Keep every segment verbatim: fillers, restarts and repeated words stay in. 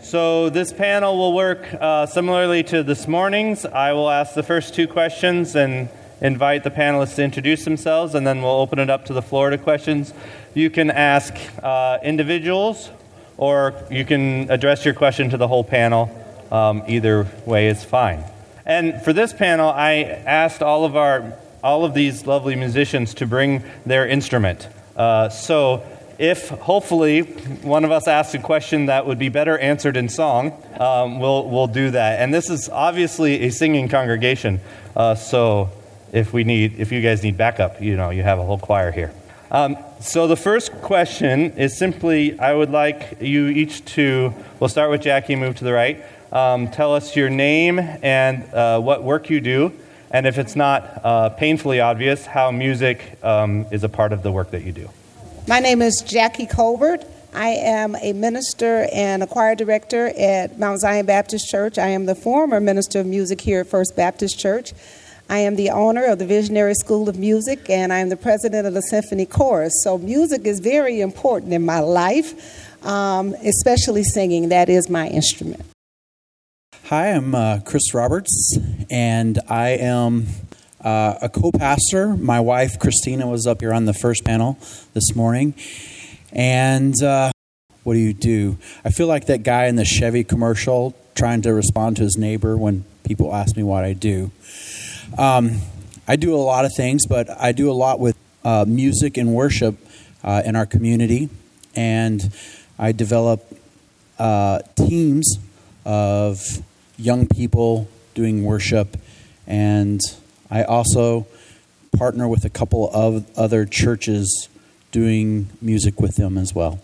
So this panel will work uh, similarly to this morning's. I will ask the first two questions and invite the panelists to introduce themselves, and then we'll open it up to the floor to questions. You can ask uh, individuals, or you can address your question to the whole panel. Um, either way is fine. And for this panel, I asked all of our all of these lovely musicians to bring their instrument. Uh, so if hopefully one of us asks a question that would be better answered in song, um, we'll we'll do that. And this is obviously a singing congregation, uh, so if we need if you guys need backup, you know, you have a whole choir here. Um, so the first question is simply, I would like you each to, we'll start with Jackie, move to the right. Um, tell us your name and uh, what work you do, and if it's not uh, painfully obvious, how music um, is a part of the work that you do. My name is Jackie Colbert. I am a minister and a choir director at Mount Zion Baptist Church. I am the former minister of music here at First Baptist Church. I am the owner of the Visionary School of Music, and I am the president of the Symphony Chorus. So music is very important in my life, um, especially singing. That is my instrument. Hi, I'm uh, Chris Roberts, and I am uh, a co-pastor. My wife, Christina, was up here on the first panel this morning. And uh, what do you do? I feel like that guy in the Chevy commercial trying to respond to his neighbor when people ask me what I do. Um, I do a lot of things, but I do a lot with uh, music and worship uh, in our community. And I develop uh, teams of young people doing worship, and I also partner with a couple of other churches doing music with them as well.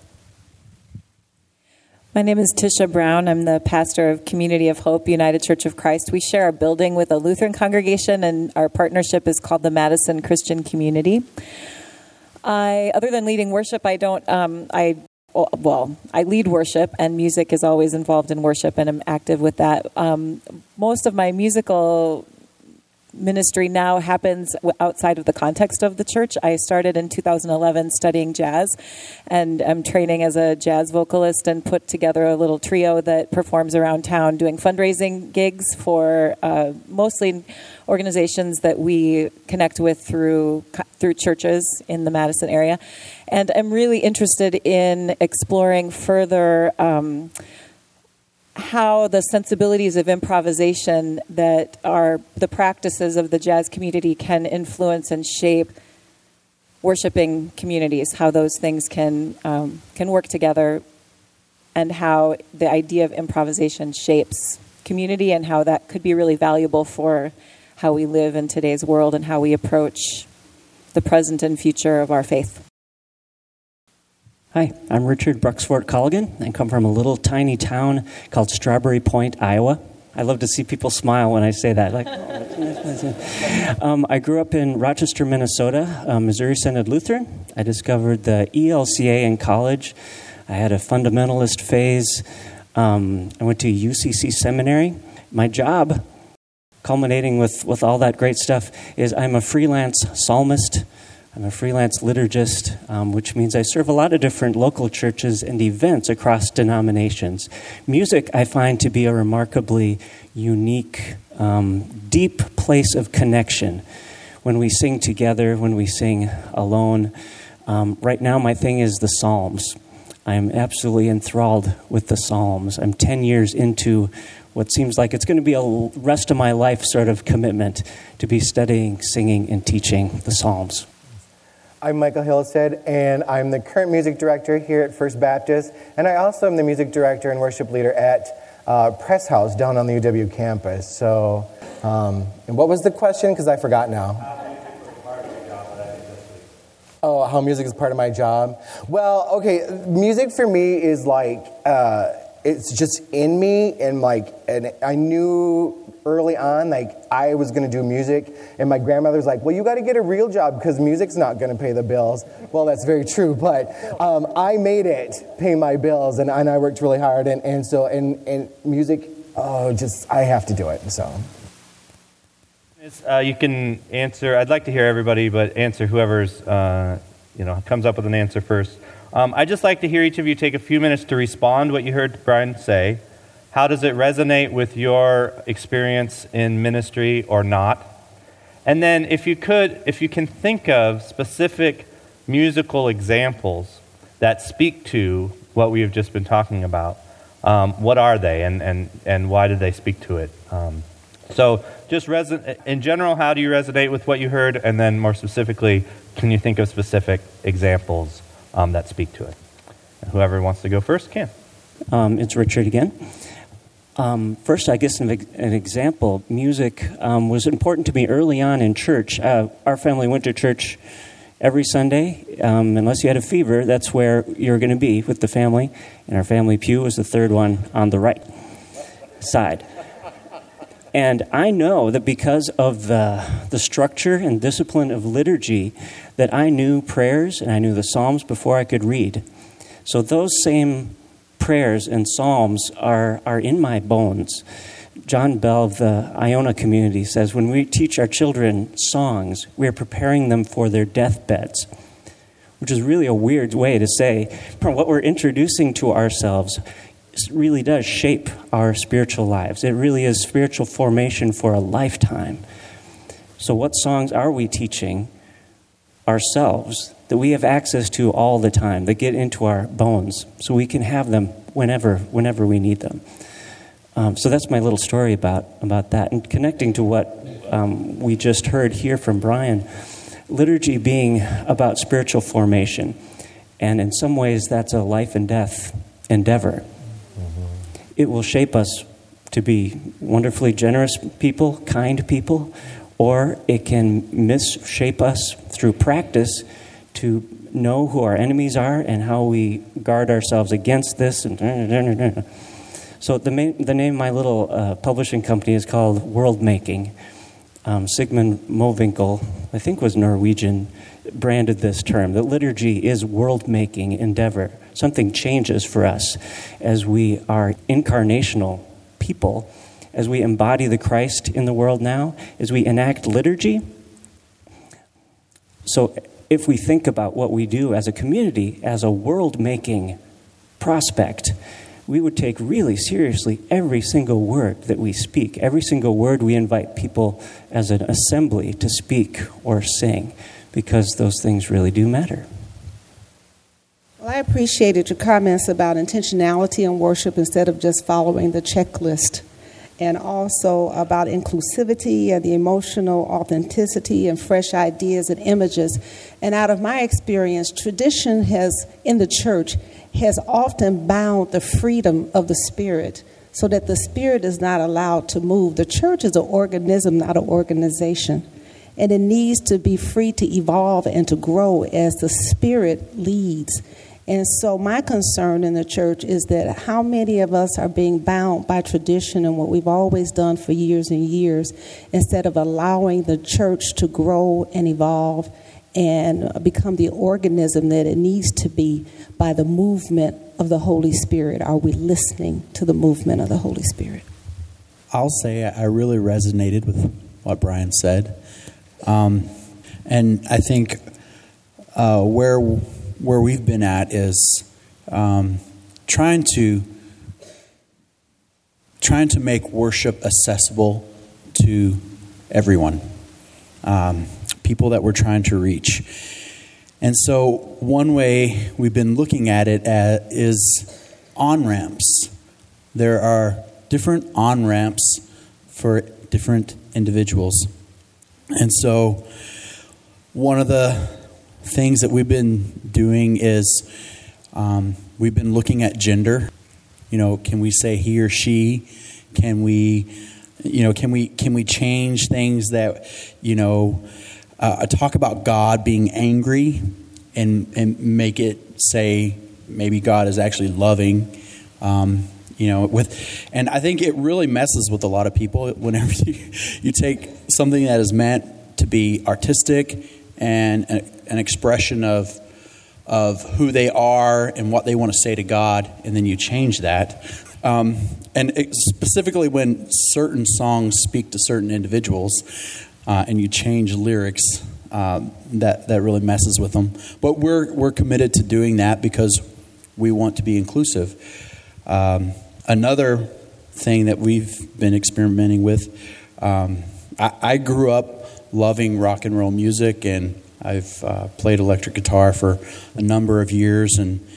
My name is Tisha Brown. I'm the pastor of Community of Hope, United Church of Christ. We share a building with a Lutheran congregation, and our partnership is called the Madison Christian Community. I, other than leading worship, I don't, um, I Well, I lead worship, and music is always involved in worship, and I'm active with that. Um, most of my musical ministry now happens outside of the context of the church. I started in two thousand eleven studying jazz, and I'm training as a jazz vocalist and put together a little trio that performs around town doing fundraising gigs for uh, mostly organizations that we connect with through through churches in the Madison area. And I'm really interested in exploring further um, how the sensibilities of improvisation that are the practices of the jazz community can influence and shape worshiping communities, how those things can um, can work together, and how the idea of improvisation shapes community, and how that could be really valuable for how we live in today's world and how we approach the present and future of our faith. Hi, I'm Richard Bruxford Colligan. I come from a little tiny town called Strawberry Point, Iowa. I love to see people smile when I say that. Like, oh, that's nice, nice. Um, I grew up in Rochester, Minnesota, uh, Missouri Synod Lutheran. I discovered the E L C A in college. I had a fundamentalist phase. Um, I went to U C C seminary. My job, culminating with, with all that great stuff, is I'm a freelance psalmist. I'm a freelance liturgist, um, which means I serve a lot of different local churches and events across denominations. Music, I find to be a remarkably unique, um, deep place of connection. When we sing together, when we sing alone. Um, right now, my thing is the Psalms. I'm absolutely enthralled with the Psalms. I'm ten years into what seems like it's going to be a rest of my life sort of commitment to be studying, singing, and teaching the Psalms. I'm Michael Hillstead, and I'm the current music director here at First Baptist, and I also am the music director and worship leader at uh, Press House down on the U W campus. So, um, and what was the question? Because I forgot now. Oh, how music is part of my job? Well, okay, music for me is like, uh, it's just in me, and like, and I knew early on, like, I was going to do music, and my grandmother's like, well, you got to get a real job because music's not going to pay the bills. Well, that's very true, but um, I made it pay my bills, and, and I worked really hard, and, and so, and, and music, oh, just, I have to do it, so. Uh, you can answer, I'd like to hear everybody, but answer whoever's, uh, you know, comes up with an answer first. Um, I'd just like to hear each of you take a few minutes to respond what you heard Brian say. How does it resonate with your experience in ministry or not? And then if you could, if you can think of specific musical examples that speak to what we have just been talking about, um, what are they and, and, and why do they speak to it? Um, so just reson- in general, how do you resonate with what you heard? And then more specifically, can you think of specific examples um, that speak to it? And whoever wants to go first can. Um, it's Richard again. Um, first, I guess an, an example, music um, was important to me early on in church. Uh, our family went to church every Sunday. Um, unless you had a fever, that's where you were going to be with the family. And our family pew was the third one on the right side. And I know that because of the, the structure and discipline of liturgy, that I knew prayers and I knew the Psalms before I could read. So those same prayers and psalms are, are in my bones. John Bell of the Iona community says, when we teach our children songs, we are preparing them for their deathbeds, which is really a weird way to say what we're introducing to ourselves really does shape our spiritual lives. It really is spiritual formation for a lifetime. So what songs are we teaching ourselves that we have access to all the time, that get into our bones, so we can have them whenever whenever we need them. Um, so that's my little story about, about that. And connecting to what um, we just heard here from Brian, liturgy being about spiritual formation. And in some ways, that's a life and death endeavor. Mm-hmm. It will shape us to be wonderfully generous people, kind people, or it can misshape us through practice to know who our enemies are and how we guard ourselves against this. And so the, main, the name of my little uh, publishing company is called World Making. Um, Sigmund Mowinckel, I think was Norwegian, branded this term. That liturgy is world-making endeavor. Something changes for us as we are incarnational people, as we embody the Christ in the world now, as we enact liturgy. So if we think about what we do as a community, as a world-making prospect, we would take really seriously every single word that we speak, every single word we invite people as an assembly to speak or sing, because those things really do matter. Well, I appreciated your comments about intentionality in worship instead of just following the checklist, and also about inclusivity and the emotional authenticity and fresh ideas and images. And out of my experience, tradition has, in the church, has often bound the freedom of the Spirit so that the Spirit is not allowed to move. The church is an organism, not an organization. And it needs to be free to evolve and to grow as the Spirit leads. And so my concern in the church is that how many of us are being bound by tradition and what we've always done for years and years, instead of allowing the church to grow and evolve and become the organism that it needs to be by the movement of the Holy Spirit. Are we listening to the movement of the Holy Spirit? I'll say I really resonated with what Brian said. Um, and I think uh, where where we've been at is um, trying to trying to make worship accessible to everyone, um, people that we're trying to reach. And so one way we've been looking at it at is on-ramps. There are different on-ramps for different individuals. And so one of the things that we've been doing is um, we've been looking at gender. You know, can we say he or she? Can we, you know, can we can we change things that, you know, uh, talk about God being angry and and make it say maybe God is actually loving. Um, you know, with, and I think it really messes with a lot of people whenever you, you take something that is meant to be artistic and an, an expression of of who they are and what they want to say to God, and then you change that. Um, and it, specifically when certain songs speak to certain individuals, uh, and you change lyrics, um, that that really messes with them. But we're we're committed to doing that because we want to be inclusive. Um, another thing that we've been experimenting with. Um, I, I grew up loving rock and roll music, and I've uh, played electric guitar for a number of years, and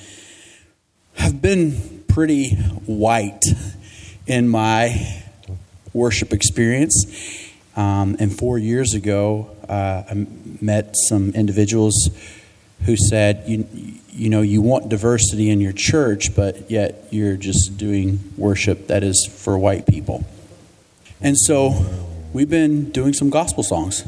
have been pretty white in my worship experience. Um, and four years ago, uh, I met some individuals who said, you, you know, you want diversity in your church, but yet you're just doing worship that is for white people. And so we've been doing some gospel songs,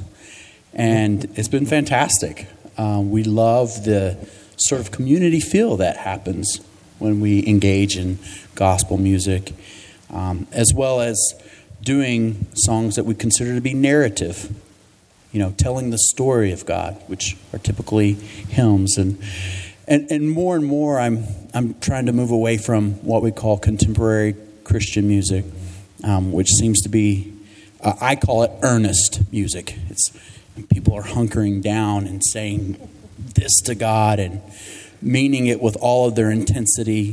and it's been fantastic. Um, we love the sort of community feel that happens when we engage in gospel music, um, as well as doing songs that we consider to be narrative, you know, telling the story of God, which are typically hymns. And and, and more and more, I'm I'm trying to move away from what we call contemporary Christian music, um, which seems to be, uh, I call it earnest music. It's people are hunkering down and saying this to God and meaning it with all of their intensity.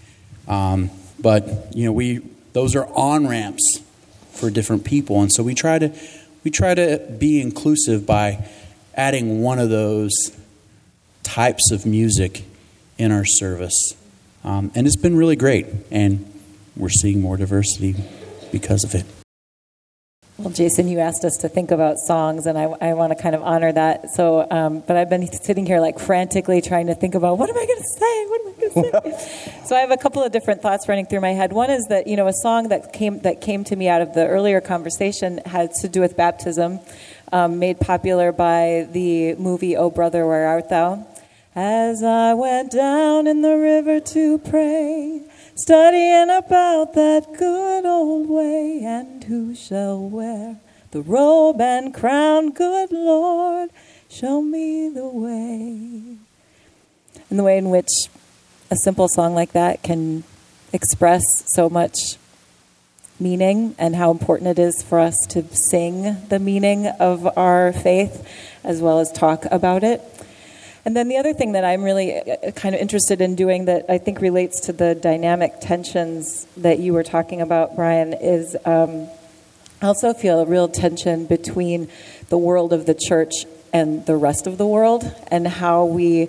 Um, but you know, we those are on ramps for different people, and so we try to we try to be inclusive by adding one of those types of music in our service, um, and it's been really great, and we're seeing more diversity because of it. Well, Jason, you asked us to think about songs, and I, I want to kind of honor that. So, um, but I've been sitting here like frantically trying to think about what am I going to say? What am I going to say? So I have a couple of different thoughts running through my head. One is that, you know, a song that came that came to me out of the earlier conversation had to do with baptism, um, made popular by the movie "Oh Brother, Where Art Thou?" As I went down in the river to pray, studying about that good old way, and who shall wear the robe and crown? Good Lord, show me the way. And the way in which a simple song like that can express so much meaning, and how important it is for us to sing the meaning of our faith as well as talk about it. And then the other thing that I'm really kind of interested in doing that I think relates to the dynamic tensions that you were talking about, Brian, is um, I also feel a real tension between the world of the church and the rest of the world, and how we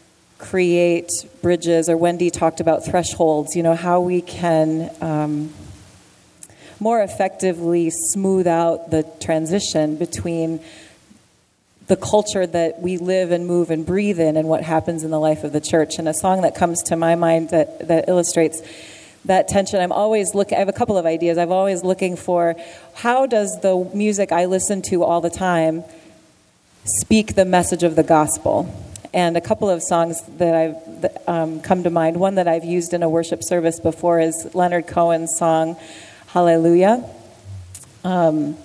create bridges, or Wendy talked about thresholds, you know, how we can um, more effectively smooth out the transition between the culture that we live and move and breathe in and what happens in the life of the church. And a song that comes to my mind that, that illustrates that tension, I'm always looking, I have a couple of ideas. I'm always looking for, how does the music I listen to all the time speak the message of the gospel? And a couple of songs that I've that, um, come to mind. One that I've used in a worship service before is Leonard Cohen's song, Hallelujah. Um,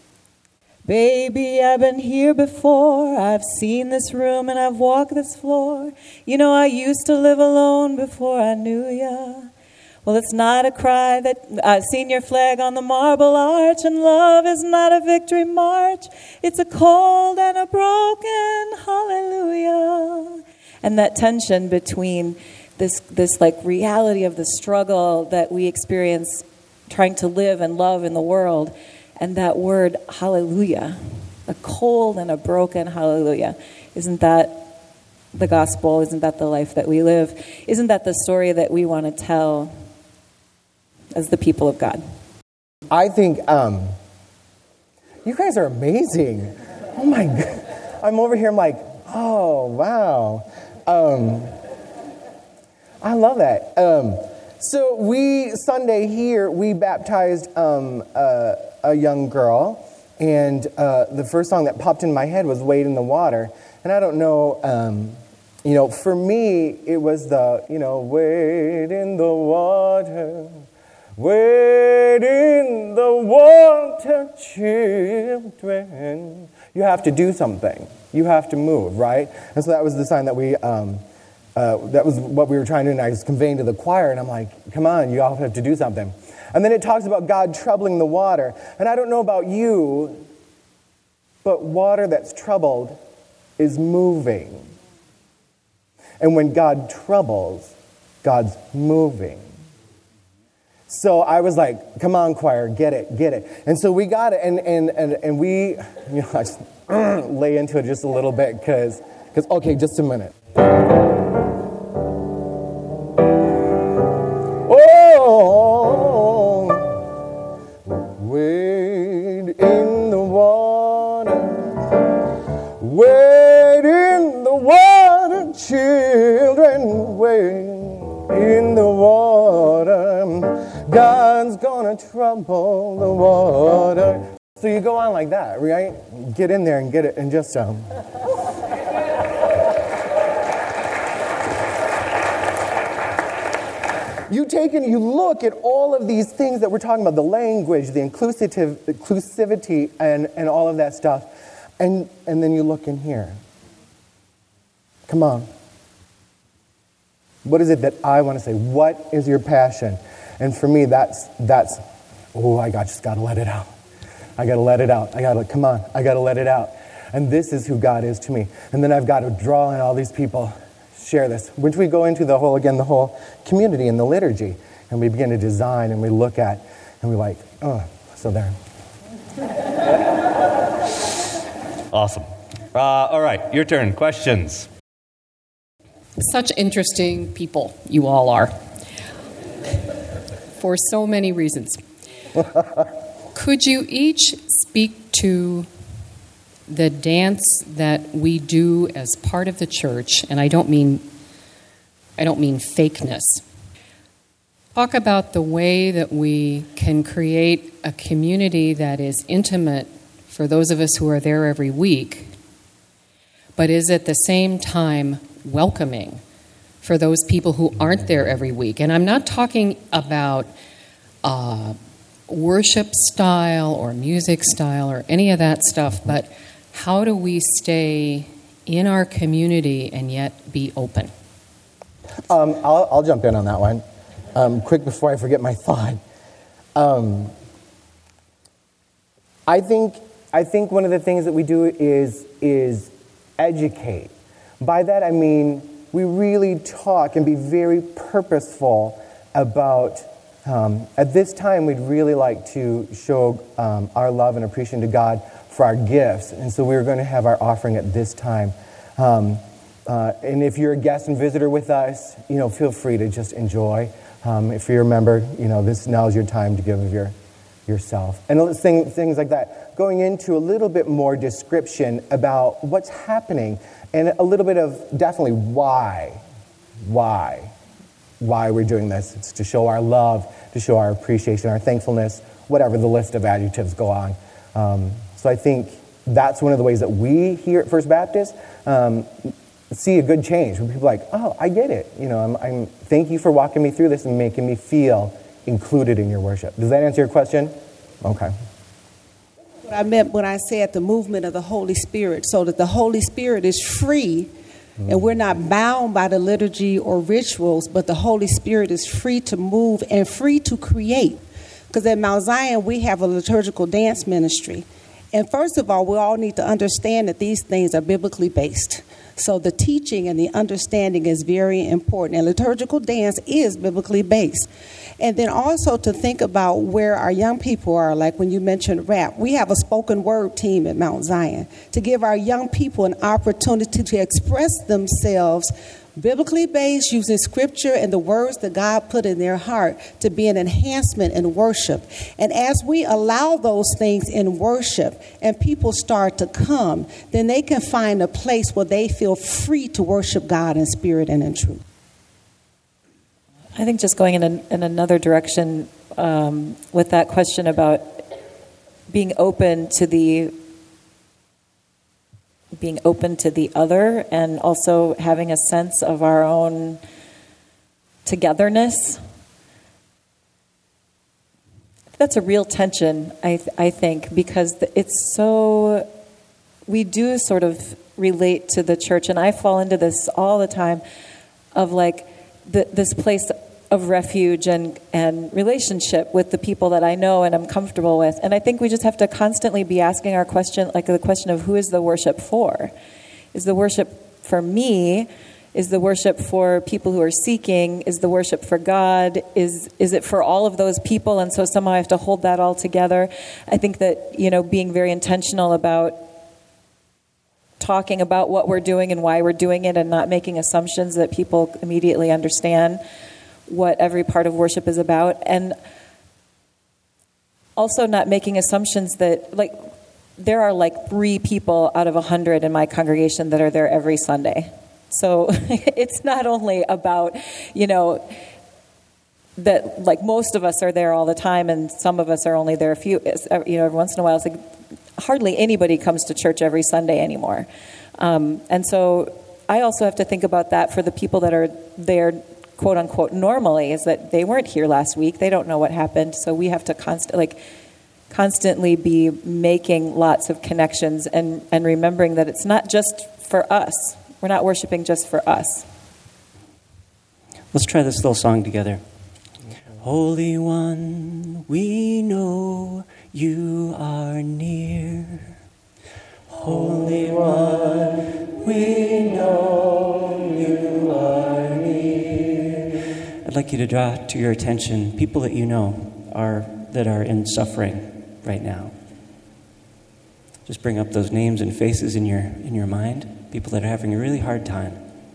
Baby, I've been here before. I've seen this room and I've walked this floor. You know, I used to live alone before I knew ya. Well, it's not a cry that I've seen your flag on the marble arch, and love is not a victory march. It's a cold and a broken hallelujah. And that tension between this, this like reality of the struggle that we experience trying to live and love in the world, and that word hallelujah, a cold and a broken hallelujah. Isn't that the gospel? Isn't that the life that we live? Isn't that the story that we want to tell as the people of God? I think um, you guys are amazing. Oh my God. I'm over here, I'm like, oh, wow. Um, I love that. Um, so we, Sunday here, we baptized um, uh, a young girl, and uh, the first song that popped in my head was Wade in the Water. And I don't know, um, you know, for me, it was the, you know, wade in the water, wade in the water, children. You have to do something. You have to move, right? And so that was the sign that we, um, uh, that was what we were trying to do, and I was conveying to the choir, and I'm like, come on, you all have to do something. And then it talks about God troubling the water. And I don't know about you, but water that's troubled is moving. And when God troubles, God's moving. So I was like, come on, choir, get it, get it. And so we got it, and and and, and we, you know, I just lay into it just a little bit, because, because okay, just a minute. Oh, wade in the water, wade in the water, children, wade in the water. God's gonna trouble the water. So you go on like that, right? Get in there and get it, and just um. You take and you look at all of these things that we're talking about, the language, the inclusive, inclusivity, and, and all of that stuff, and, and then you look in here. Come on. What is it that I want to say? What is your passion? And for me, that's, that's oh, I got, just got to let it out. I got to let it out. I got to, come on, I got to let it out. And this is who God is to me. And then I've got to draw in all these people, share this. Which we go into the whole, again, the whole community and the liturgy. And we begin to design and we look at, and we're like, oh, so there. Awesome. Uh, all right, your turn. Questions? Such interesting people you all are, for so many reasons. Could you each speak to the dance that we do as part of the church? And I don't mean I don't mean fakeness. Talk about the way that we can create a community that is intimate for those of us who are there every week, but is at the same time welcoming for those people who aren't there every week. And I'm not talking about uh, worship style or music style or any of that stuff, but how do we stay in our community and yet be open? Um, I'll, I'll jump in on that one. Um, quick before I forget my thought. Um, I think I think one of the things that we do is is educate. By that I mean we really talk and be very purposeful about, um, at this time we'd really like to show um, our love and appreciation to God for our gifts. And so we're going to have our offering at this time. Um, uh, and if you're a guest and visitor with us, you know, feel free to just enjoy. Um, if you're a member, you know, this now is your time to give of your yourself. And things, things like that. Going into a little bit more description about what's happening and a little bit of definitely why. Why. Why we're doing this. It's to show our love, to show our appreciation, our thankfulness, whatever the list of adjectives go on. Um, so I think that's one of the ways that we here at First Baptist um, see a good change. When people are like, oh, I get it. You know, I'm, I'm thank you for walking me through this and making me feel included in your worship. Does that answer your question? Okay. What I meant when I said the movement of the Holy Spirit, so that the Holy Spirit is free, mm-hmm. and we're not bound by the liturgy or rituals, but the Holy Spirit is free to move and free to create. Because at Mount Zion, we have a liturgical dance ministry. And first of all, we all need to understand that these things are biblically based. So the teaching and the understanding is very important. And liturgical dance is biblically based. And then also to think about where our young people are, like when you mentioned rap. We have a spoken word team at Mount Zion to give our young people an opportunity to express themselves biblically based, using scripture and the words that God put in their heart to be an enhancement in worship. And as we allow those things in worship and people start to come, then they can find a place where they feel free to worship God in spirit and in truth. I think just going in, a, in another direction um, with that question about being open to the being open to the other, and also having a sense of our own togetherness. That's a real tension, I th- I think, because it's so, we do sort of relate to the church, and I fall into this all the time of like the, this place of refuge and, and relationship with the people that I know and I'm comfortable with. And I think we just have to constantly be asking our question, like the question of who is the worship for? Is the worship for me Is the worship for people who are seeking? Is the worship for God? Is is it for all of those people? And so somehow I have to hold that all together. I think that, you know, being very intentional about talking about what we're doing and why we're doing it, and not making assumptions that people immediately understand what every part of worship is about. And also not making assumptions that, like, there are like three people out of a hundred in my congregation that are there every Sunday. So it's not only about, you know, that like most of us are there all the time and some of us are only there a few, you know, every once in a while. It's like hardly anybody comes to church every Sunday anymore. Um, and so I also have to think about that for the people that are there, quote unquote, normally, is that they weren't here last week. They don't know what happened. So we have to constant, like, constantly be making lots of connections and, and remembering that it's not just for us. We're not worshiping just for us. Let's try this little song together. Holy One, we know you are near. Holy One, we know you are near. I'd like you to draw to your attention people that you know are that are in suffering right now. Just bring up those names and faces in your in your mind. People that are having a really hard time.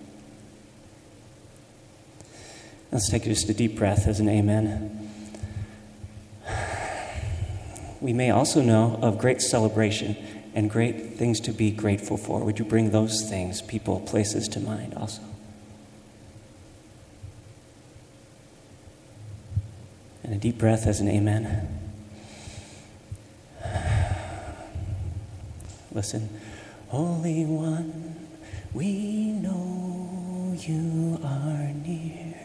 Let's take just a deep breath as an amen. We may also know of great celebration and great things to be grateful for. Would you bring those things, people, places to mind also? And a deep breath as an amen. Listen. Holy One, we know you are near.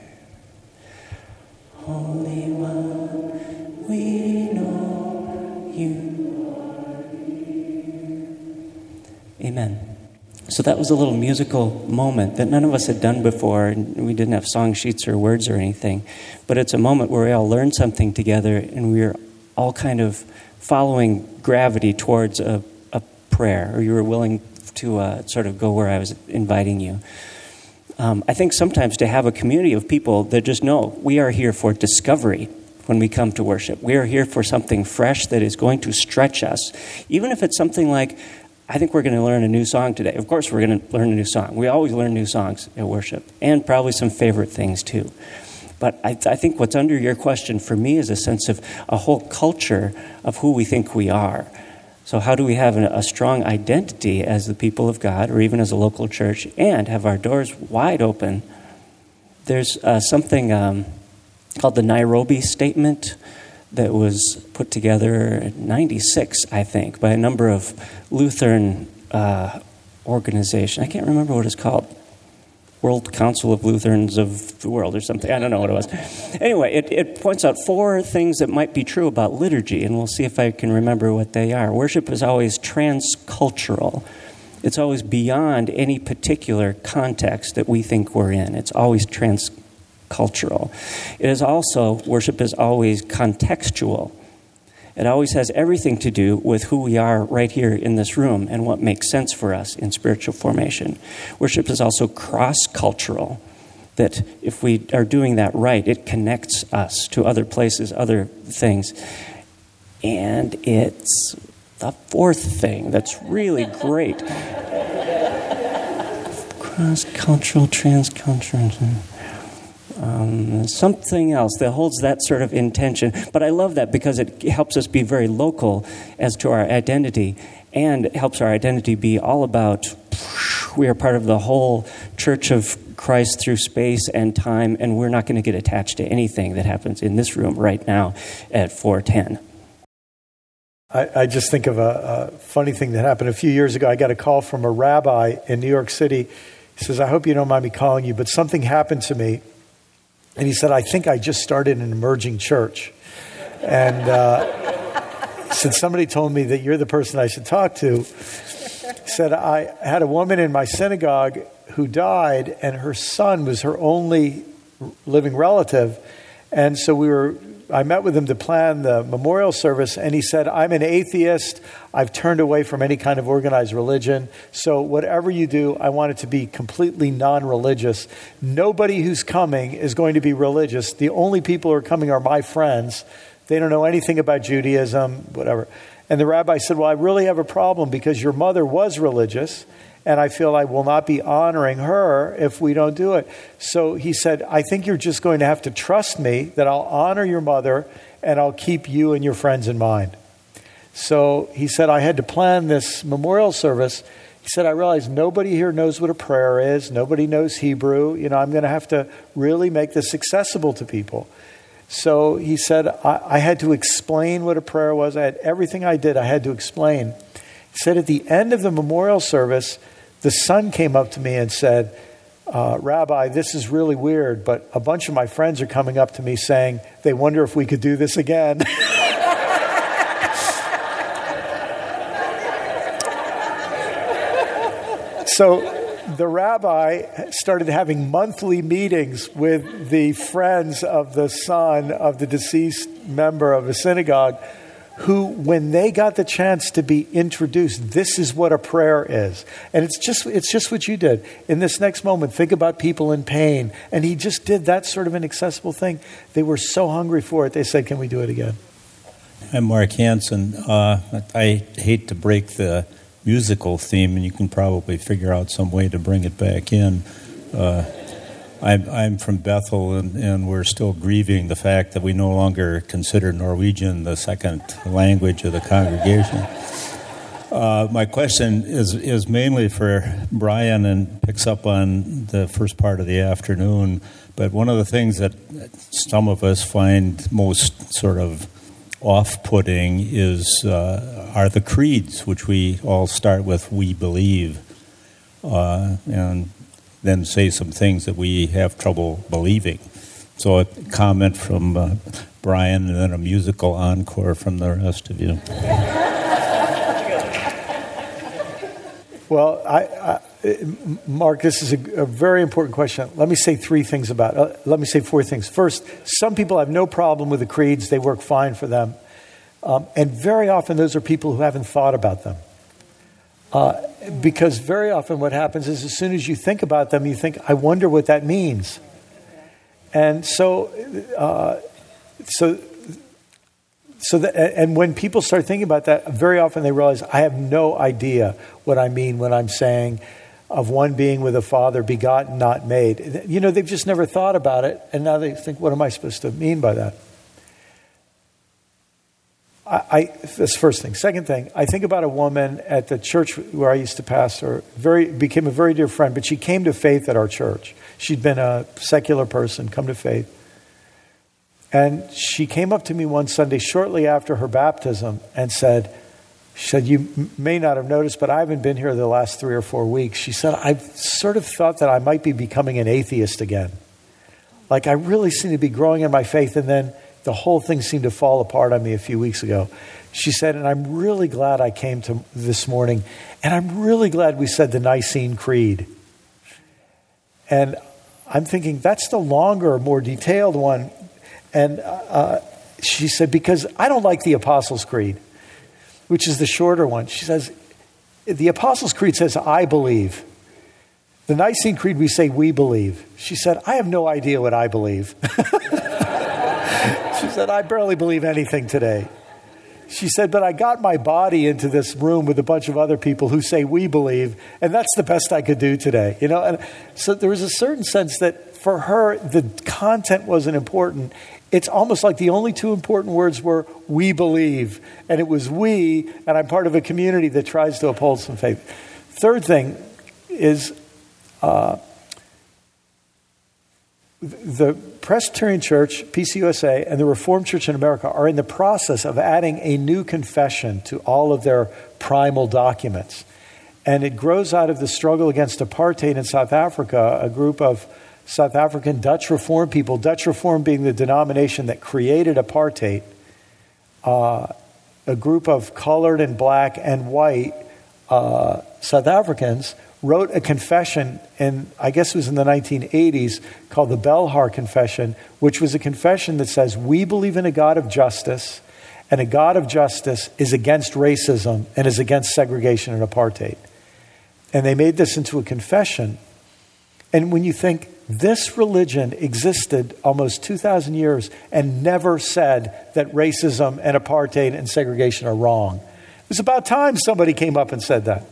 Holy One, we know you are near. Amen. So that was a little musical moment that none of us had done before, and we didn't have song sheets or words or anything. But it's a moment where we all learned something together, and we were all kind of following gravity towards a prayer, or you were willing to uh, sort of go where I was inviting you. Um, I think sometimes to have a community of people that just know we are here for discovery when we come to worship. We are here for something fresh that is going to stretch us. Even if it's something like, I think we're going to learn a new song today. Of course we're going to learn a new song. We always learn new songs at worship, and probably some favorite things too. But I, I think what's under your question for me is a sense of a whole culture of who we think we are. So how do we have a strong identity as the people of God, or even as a local church, and have our doors wide open? There's uh, something um, called the Nairobi Statement that was put together in ninety-six, I think, by a number of Lutheran uh, organizations. I can't remember what it's called. World Council of Lutherans of the World or something. I don't know what it was. Anyway, it, it points out four things that might be true about liturgy, and we'll see if I can remember what they are. Worship is always transcultural. It's always beyond any particular context that we think we're in. It's always transcultural. It is also, worship is always contextual. It always has everything to do with who we are right here in this room and what makes sense for us in spiritual formation. Worship is also cross-cultural, that if we are doing that right, it connects us to other places, other things. And it's the fourth thing that's really great. Cross-cultural, trans-cultural... Um, something else that holds that sort of intention. But I love that because it helps us be very local as to our identity, and it helps our identity be all about we are part of the whole Church of Christ through space and time, and we're not going to get attached to anything that happens in this room right now at four ten. I, I just think of a, a funny thing that happened a few years ago. I got a call from a rabbi in New York City. He says, I hope you don't mind me calling you, but something happened to me. And he said, I think I just started an emerging church. And uh, since somebody told me that you're the person I should talk to, he said, I had a woman in my synagogue who died, and her son was her only living relative. And so we were, I met with him to plan the memorial service, and he said, I'm an atheist. I've turned away from any kind of organized religion. So whatever you do, I want it to be completely non-religious. Nobody who's coming is going to be religious. The only people who are coming are my friends. They don't know anything about Judaism, whatever. And the rabbi said, well, I really have a problem because your mother was religious, and I feel I will not be honoring her if we don't do it. So he said, I think you're just going to have to trust me that I'll honor your mother and I'll keep you and your friends in mind. So he said, I had to plan this memorial service. He said, I realized nobody here knows what a prayer is. Nobody knows Hebrew. You know, I'm going to have to really make this accessible to people. So he said, I, I had to explain what a prayer was. I had everything I did, I had to explain. He said at the end of the memorial service, the son came up to me and said, uh, Rabbi, this is really weird, but a bunch of my friends are coming up to me saying they wonder if we could do this again. So the rabbi started having monthly meetings with the friends of the son of the deceased member of a synagogue, who, when they got the chance to be introduced, this is what a prayer is. And it's just it's just what you did. In this next moment, think about people in pain. And he just did that sort of an accessible thing. They were so hungry for it, they said, can we do it again? I'm Mark Hansen. Uh, I hate to break the musical theme, and you can probably figure out some way to bring it back in. Uh, I'm, I'm from Bethel, and, and we're still grieving the fact that we no longer consider Norwegian the second language of the congregation. Uh, my question is, is mainly for Brian and picks up on the first part of the afternoon. But one of the things that some of us find most sort of off-putting is uh, are the creeds, which we all start with "we believe," uh, and then say some things that we have trouble believing. So a comment from uh, Brian, and then a musical encore from the rest of you. Well, I, I, Mark, this is a, a very important question. Let me say three things about it. Uh, let me say four things. First, some people have no problem with the creeds. They work fine for them. Um, and very often those are people who haven't thought about them. Uh, because very often what happens is as soon as you think about them, you think, I wonder what that means. And so, uh, so, so that, and when people start thinking about that, very often they realize, I have no idea what I mean when I'm saying of one being with a father, begotten, not made. You know, they've just never thought about it. And now they think, what am I supposed to mean by that? I, I, that's the first thing. Second thing, I think about a woman at the church where I used to pastor, very became a very dear friend, but she came to faith at our church. She'd been a secular person, come to faith. And she came up to me one Sunday shortly after her baptism and said, she said, you m- may not have noticed, but I haven't been here the last three or four weeks. She said, I've sort of thought that I might be becoming an atheist again. Like I really seem to be growing in my faith, and then the whole thing seemed to fall apart on me a few weeks ago. She said, and I'm really glad I came to this morning, and I'm really glad we said the Nicene Creed. And I'm thinking, that's the longer, more detailed one. And uh, she said, because I don't like the Apostles' Creed, which is the shorter one. She says, the Apostles' Creed says, I believe. The Nicene Creed, we say, we believe. She said, I have no idea what I believe. She said, I barely believe anything today. She said, but I got my body into this room with a bunch of other people who say we believe, and that's the best I could do today. You know, and so there was a certain sense that for her, the content wasn't important. It's almost like the only two important words were we believe, and it was we, and I'm part of a community that tries to uphold some faith. Third thing is uh, the Presbyterian Church, P C U S A, and the Reformed Church in America are in the process of adding a new confession to all of their primal documents. And it grows out of the struggle against apartheid in South Africa, a group of South African Dutch Reformed people, Dutch Reformed being the denomination that created apartheid, uh, a group of colored and black and white uh, South Africans wrote a confession, and I guess it was in the nineteen eighties, called the Belhar Confession, which was a confession that says, we believe in a God of justice, and a God of justice is against racism and is against segregation and apartheid. And they made this into a confession. And when you think, this religion existed almost two thousand years and never said that racism and apartheid and segregation are wrong. It was about time somebody came up and said that.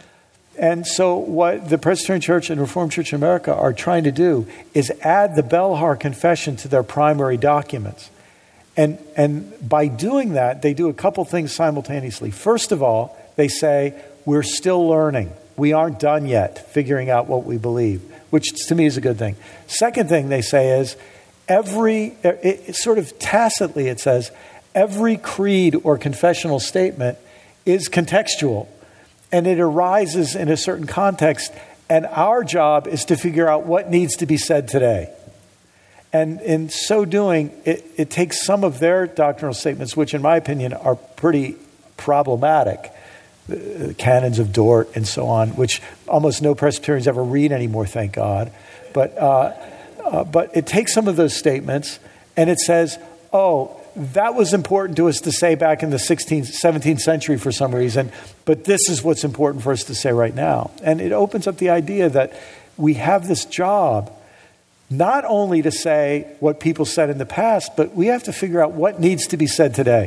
And so what the Presbyterian Church and Reformed Church in America are trying to do is add the Belhar Confession to their primary documents. And, and by doing that, they do a couple things simultaneously. First of all, they say, we're still learning. We aren't done yet figuring out what we believe, which to me is a good thing. Second thing they say is, every, it, it sort of tacitly it says, every creed or confessional statement is contextual. And it arises in a certain context, and our job is to figure out what needs to be said today. And in so doing, it, it takes some of their doctrinal statements, which in my opinion are pretty problematic, the canons of Dort and so on, which almost no Presbyterians ever read anymore, thank God. But, uh, uh, but it takes some of those statements, and it says, oh, that was important to us to say back in the sixteenth, seventeenth century for some reason, but this is what's important for us to say right now. And it opens up the idea that we have this job not only to say what people said in the past, but we have to figure out what needs to be said today.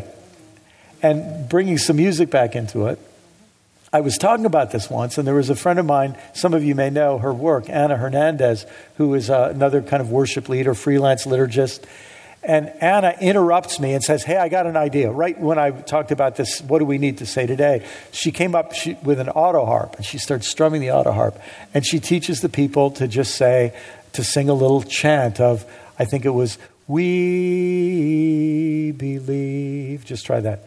And bringing some music back into it, I was talking about this once, and there was a friend of mine, some of you may know her work, Ana Hernandez, who is uh, another kind of worship leader, freelance liturgist. And Anna interrupts me and says, hey, I got an idea. Right when I talked about this, what do we need to say today? She came up she, with an auto harp, and she starts strumming the auto harp. And she teaches the people to just say, to sing a little chant of, I think it was, we believe. Just try that.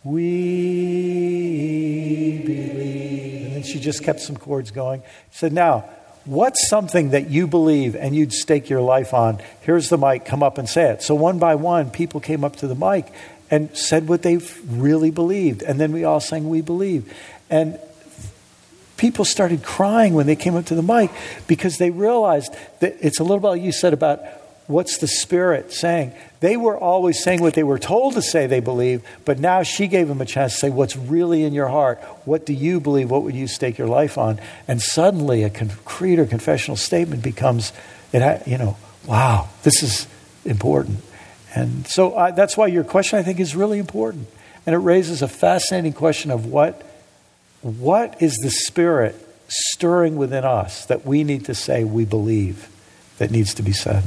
We believe. And then she just kept some chords going. She said, now, what's something that you believe and you'd stake your life on? Here's the mic, come up and say it. So one by one, people came up to the mic and said what they really believed. And then we all sang, we believe. And people started crying when they came up to the mic because they realized that it's a little bit like you said about what's the Spirit saying. They were always saying what they were told to say they believe, but now she gave them a chance to say what's really in your heart. What do you believe? What would you stake your life on? And suddenly a con- creed or confessional statement becomes, it ha- you know, wow, this is important. And so uh, that's why your question, I think, is really important. And it raises a fascinating question of what, what is the Spirit stirring within us that we need to say we believe that needs to be said.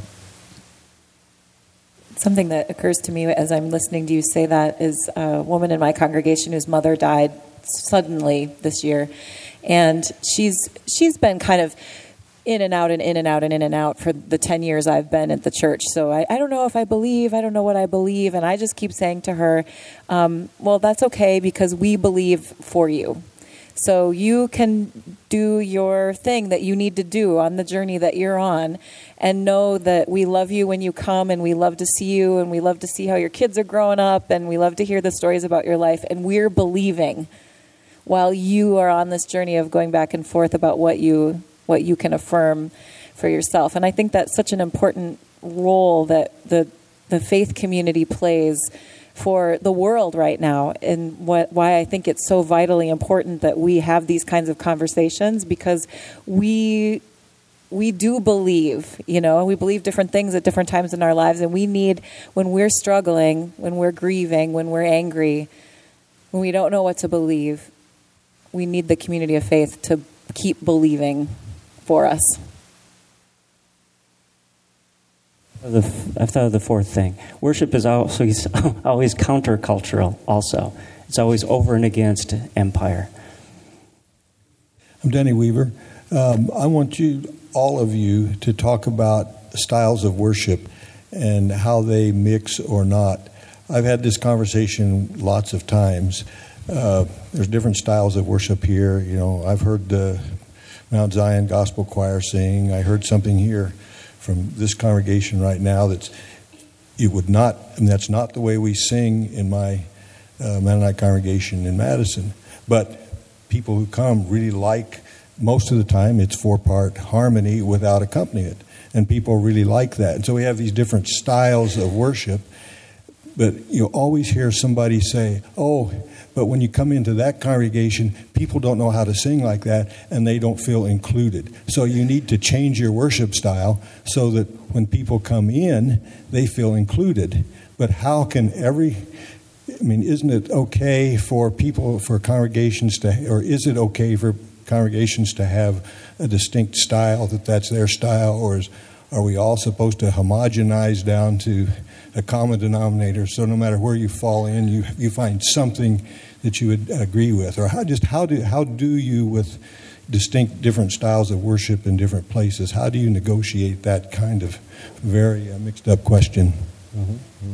Something that occurs to me as I'm listening to you say that is a woman in my congregation whose mother died suddenly this year. And she's she's been kind of in and out and in and out and in and out for the ten years I've been at the church. So I, I don't know if I believe, I don't know what I believe. And I just keep saying to her, um, well, that's okay because we believe for you. So you can do your thing that you need to do on the journey that you're on and know that we love you when you come and we love to see you and we love to see how your kids are growing up and we love to hear the stories about your life. And we're believing while you are on this journey of going back and forth about what you what you can affirm for yourself. And I think that's such an important role that the the faith community plays for the world right now, and what, why I think it's so vitally important that we have these kinds of conversations, because we we do believe, you know, and we believe different things at different times in our lives, and we need, when we're struggling, when we're grieving, when we're angry, when we don't know what to believe, we need the community of faith to keep believing for us. The, I've thought of the fourth thing. Worship is always, always countercultural also. It's always over and against empire. I'm Danny Weaver. Um, I want you, all of you, to talk about styles of worship and how they mix or not. I've had this conversation lots of times. Uh, there's different styles of worship here. You know, I've heard the Mount Zion Gospel Choir sing. I heard something here from this congregation right now that's it would not, and that's not the way we sing in my uh, Mennonite congregation in Madison. But people who come really like most of the time it's four-part harmony without accompaniment, and people really like that. And so we have these different styles of worship, but you always hear somebody say, oh, but when you come into that congregation, people don't know how to sing like that, and they don't feel included. So you need to change your worship style so that when people come in, they feel included. But how can every... I mean, isn't it okay for people, for congregations to, or is it okay for congregations to have a distinct style, that that's their style, or is, are we all supposed to homogenize down to a common denominator, so no matter where you fall in, you you find something that you would agree with? Or how just how do how do you, with distinct different styles of worship in different places, how do you negotiate that kind of very uh, mixed up question? Mm-hmm. Mm-hmm.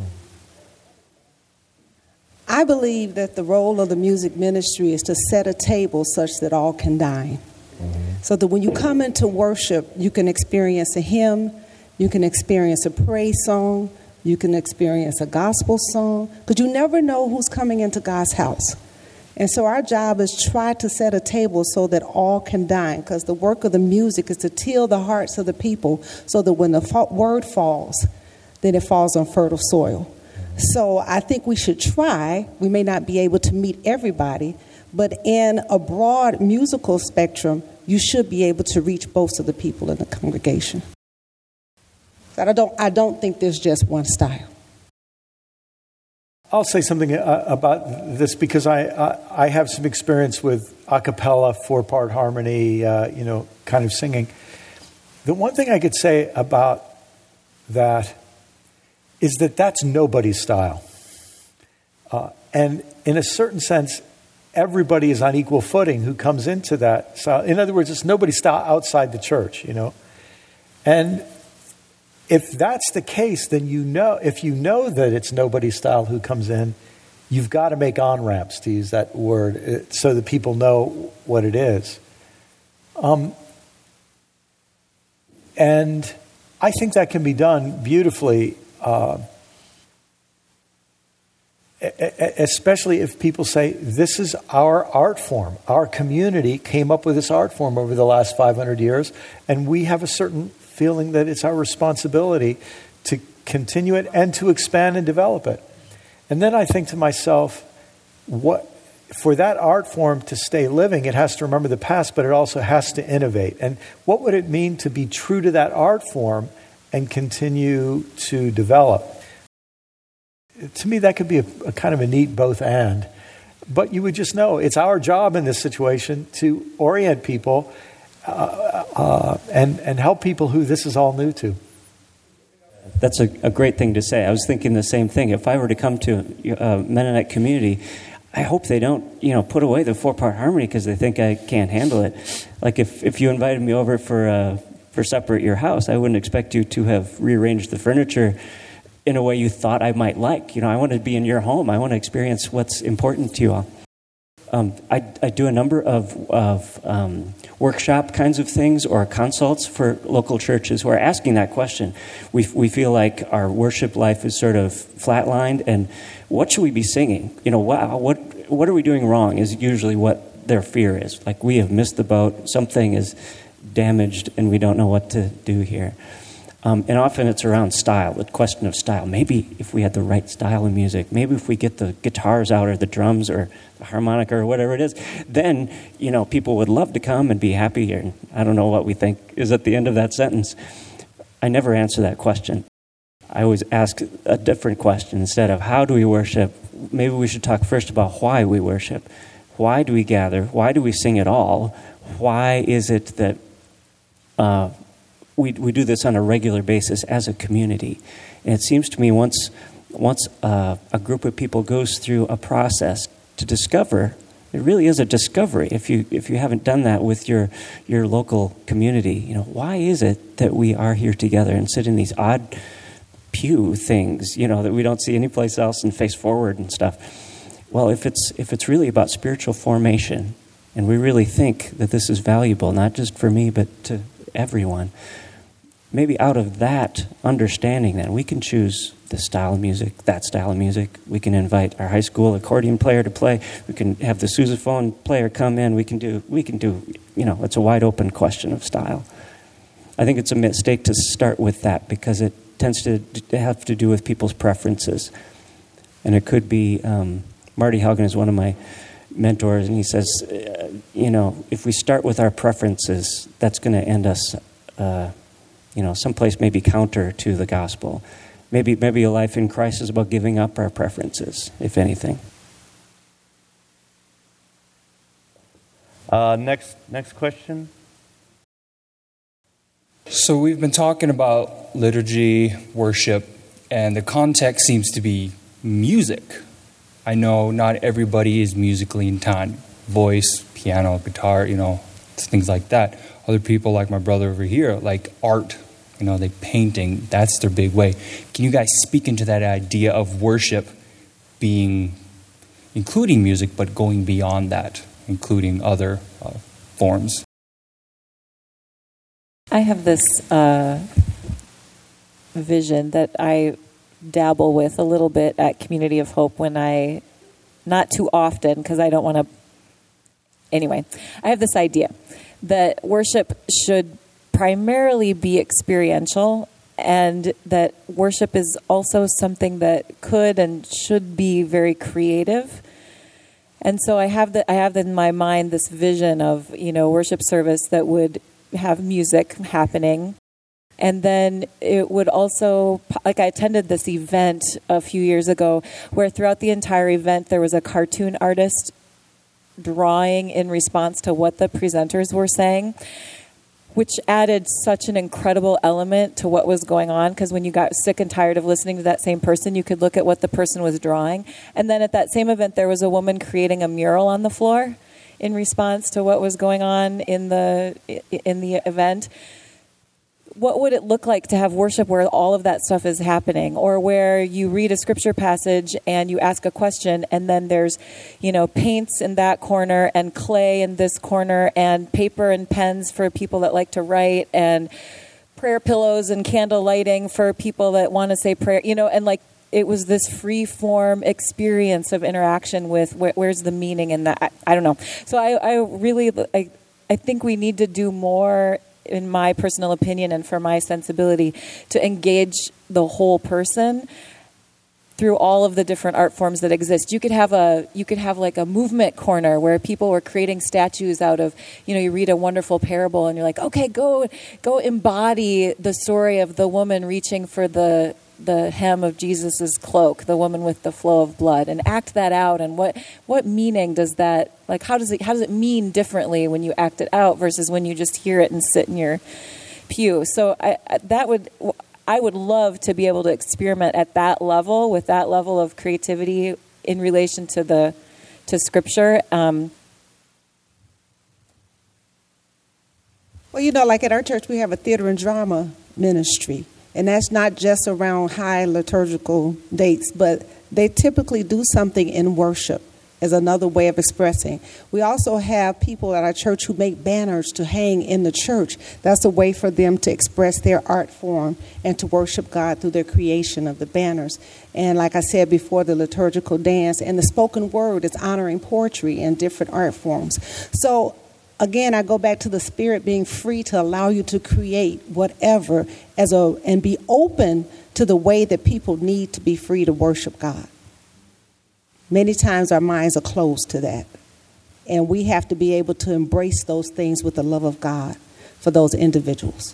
I believe that the role of the music ministry is to set a table such that all can dine. Mm-hmm. So that when you come into worship, you can experience a hymn, you can experience a praise song, you can experience a gospel song, because you never know who's coming into God's house. And so our job is try to set a table so that all can dine, because the work of the music is to till the hearts of the people so that when the fa- word falls, then it falls on fertile soil. So I think we should try. We may not be able to meet everybody, but in a broad musical spectrum, you should be able to reach most of the people in the congregation. So I don't, I don't think there's just one style. I'll say something uh, about this because I, I I have some experience with a cappella, four-part harmony, uh, you know, kind of singing. The one thing I could say about that is that that's nobody's style. Uh, and in a certain sense, everybody is on equal footing who comes into that style. In other words, it's nobody's style outside the church, you know. And if that's the case, then you know, if you know that it's nobody's style who comes in, you've got to make on-ramps, to use that word, so that people know what it is. Um, and I think that can be done beautifully, uh, especially if people say, this is our art form. Our community came up with this art form over the last five hundred years, and we have a certain feeling that it's our responsibility to continue it and to expand and develop it. And then I think to myself, what for that art form to stay living, it has to remember the past, but it also has to innovate. And what would it mean to be true to that art form and continue to develop? To me, that could be a, a kind of a neat both and. But you would just know it's our job in this situation to orient people uh, uh, and, and help people who this is all new to. That's a, a great thing to say. I was thinking the same thing. If I were to come to a Mennonite community, I hope they don't, you know, put away the four-part harmony because they think I can't handle it. Like if, if you invited me over for uh, for supper at your house, I wouldn't expect you to have rearranged the furniture in a way you thought I might like. You know, I want to be in your home. I want to experience what's important to you all. Um, I, I do a number of, of um, workshop kinds of things or consults for local churches who are asking that question. We we feel like our worship life is sort of flatlined, and what should we be singing? You know, what what what are we doing wrong is usually what their fear is. Like, we have missed the boat, something is damaged, and we don't know what to do here. Um, and often it's around style, the question of style. Maybe if we had the right style of music, maybe if we get the guitars out or the drums or the harmonica or whatever it is, then, you know, people would love to come and be happy. And I don't know what we think is at the end of that sentence. I never answer that question. I always ask a different question instead of how do we worship. Maybe we should talk first about why we worship. Why do we gather? Why do we sing at all? Why is it that uh, We we do this on a regular basis as a community? And it seems to me once once uh, a group of people goes through a process to discover, it really is a discovery. If you if you haven't done that with your your local community, you know, why is it that we are here together and sit in these odd pew things, you know, that we don't see anyplace else and face forward and stuff? Well, if it's if it's really about spiritual formation, and we really think that this is valuable, not just for me but to everyone, maybe out of that understanding, then we can choose this style of music, that style of music. We can invite our high school accordion player to play. We can have the sousaphone player come in. We can do we can do you know, it's a wide open question of style. I think it's a mistake to start with that because it tends to have to do with people's preferences. And it could be, um, Marty Haugen is one of my mentors, and he says, uh, you know, if we start with our preferences, that's going to end us, uh, you know, someplace maybe counter to the gospel. Maybe, maybe a life in Christ is about giving up our preferences, if anything. Uh, next, next question. So we've been talking about liturgy, worship, and the context seems to be music. I know not everybody is musically inclined. Voice, piano, guitar, you know, things like that. Other people, like my brother over here, like art, you know, they painting, that's their big way. Can you guys speak into that idea of worship being, including music, but going beyond that, including other uh, forms? I have this uh, vision that I dabble with a little bit at Community of Hope when I, not too often, because I don't want to, anyway, I have this idea that worship should primarily be experiential, and that worship is also something that could and should be very creative. And so I have the, I have in my mind this vision of, you know, worship service that would have music happening. And then it would also, like I attended this event a few years ago where throughout the entire event there was a cartoon artist drawing in response to what the presenters were saying, which added such an incredible element to what was going on, because when you got sick and tired of listening to that same person, you could look at what the person was drawing. And then at that same event, there was a woman creating a mural on the floor in response to what was going on in the in the event. What would it look like to have worship where all of that stuff is happening, or where you read a scripture passage and you ask a question, and then there's, you know, paints in that corner and clay in this corner and paper and pens for people that like to write and prayer pillows and candle lighting for people that want to say prayer, you know, and like it was this free form experience of interaction with where, where's the meaning in that? I, I don't know. So I, I really, I, I think we need to do more, in my personal opinion and for my sensibility, to engage the whole person through all of the different art forms that exist. You could have a, you could have like a movement corner where people were creating statues out of, you know, you read a wonderful parable and you're like, okay, go, go embody the story of the woman reaching for the, the hem of Jesus's cloak, the woman with the flow of blood, and act that out. And what, what meaning does that, like, how does it, how does it mean differently when you act it out versus when you just hear it and sit in your pew? So I, that would, I would love to be able to experiment at that level with that level of creativity in relation to the, to scripture. Um, Well, you know, like at our church, we have a theater and drama ministry. And that's not just around high liturgical dates, but they typically do something in worship as another way of expressing. We also have people at our church who make banners to hang in the church. That's a way for them to express their art form and to worship God through their creation of the banners. And like I said before, the liturgical dance and the spoken word is honoring poetry and different art forms. So again, I go back to the Spirit being free to allow you to create whatever as a and be open to the way that people need to be free to worship God. Many times our minds are closed to that. And we have to be able to embrace those things with the love of God for those individuals.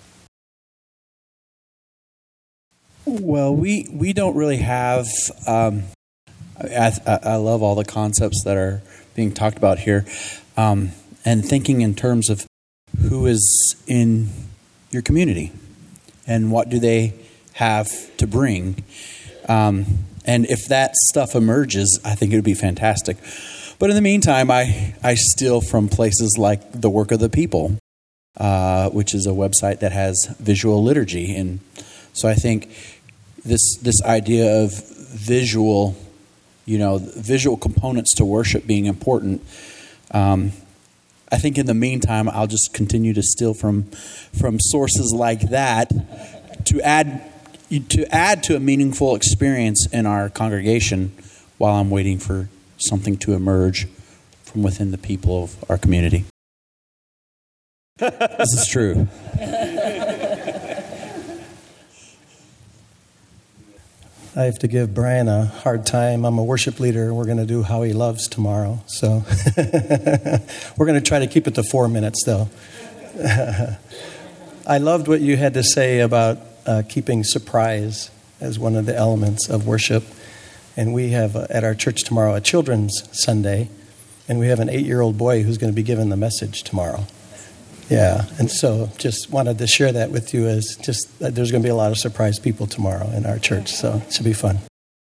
Well, we, we don't really have, um, I, I, I love all the concepts that are being talked about here. Um, and thinking in terms of who is in your community and what do they have to bring. Um, and if that stuff emerges, I think it would be fantastic. But in the meantime, I, I steal from places like The Work of the People, uh, which is a website that has visual liturgy. And so I think this this idea of visual, you know, visual components to worship being important, um, I think in the meantime, I'll just continue to steal from from sources like that to add to add to a meaningful experience in our congregation while I'm waiting for something to emerge from within the people of our community. This is true. I have to give Brian a hard time. I'm a worship leader. We're going to do How He Loves tomorrow. So we're going to try to keep it to four minutes, though. I loved what you had to say about uh, keeping surprise as one of the elements of worship. And we have uh, at our church tomorrow a children's Sunday, and we have an eight-year-old boy who's going to be given the message tomorrow. Yeah, and so just wanted to share that with you as just that there's going to be a lot of surprise people tomorrow in our church, so it should be fun.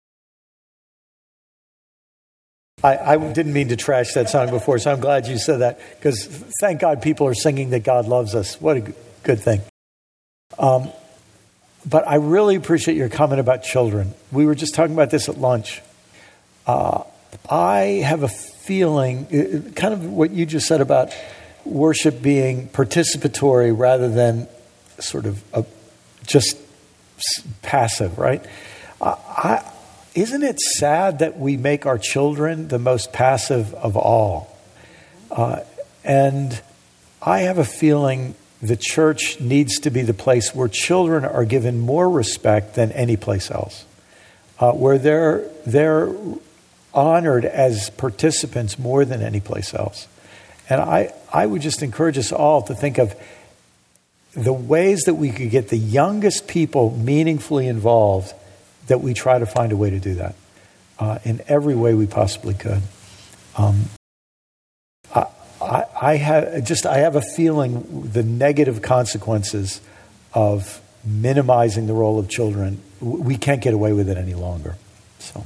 I, I didn't mean to trash that song before, so I'm glad you said that, because thank God people are singing that God loves us. What a good thing. Um, but I really appreciate your comment about children. We were just talking about this at lunch. Uh, I have a feeling, kind of what you just said about worship being participatory rather than sort of a, just passive, right? Uh, I, isn't it sad that we make our children the most passive of all? Uh, and I have a feeling the church needs to be the place where children are given more respect than any place else, uh, where they're they're honored as participants more than any place else. And I, I would just encourage us all to think of the ways that we could get the youngest people meaningfully involved, that we try to find a way to do that uh, in every way we possibly could. Um, I, I, I have just I have a feeling the negative consequences of minimizing the role of children, we can't get away with it any longer. So.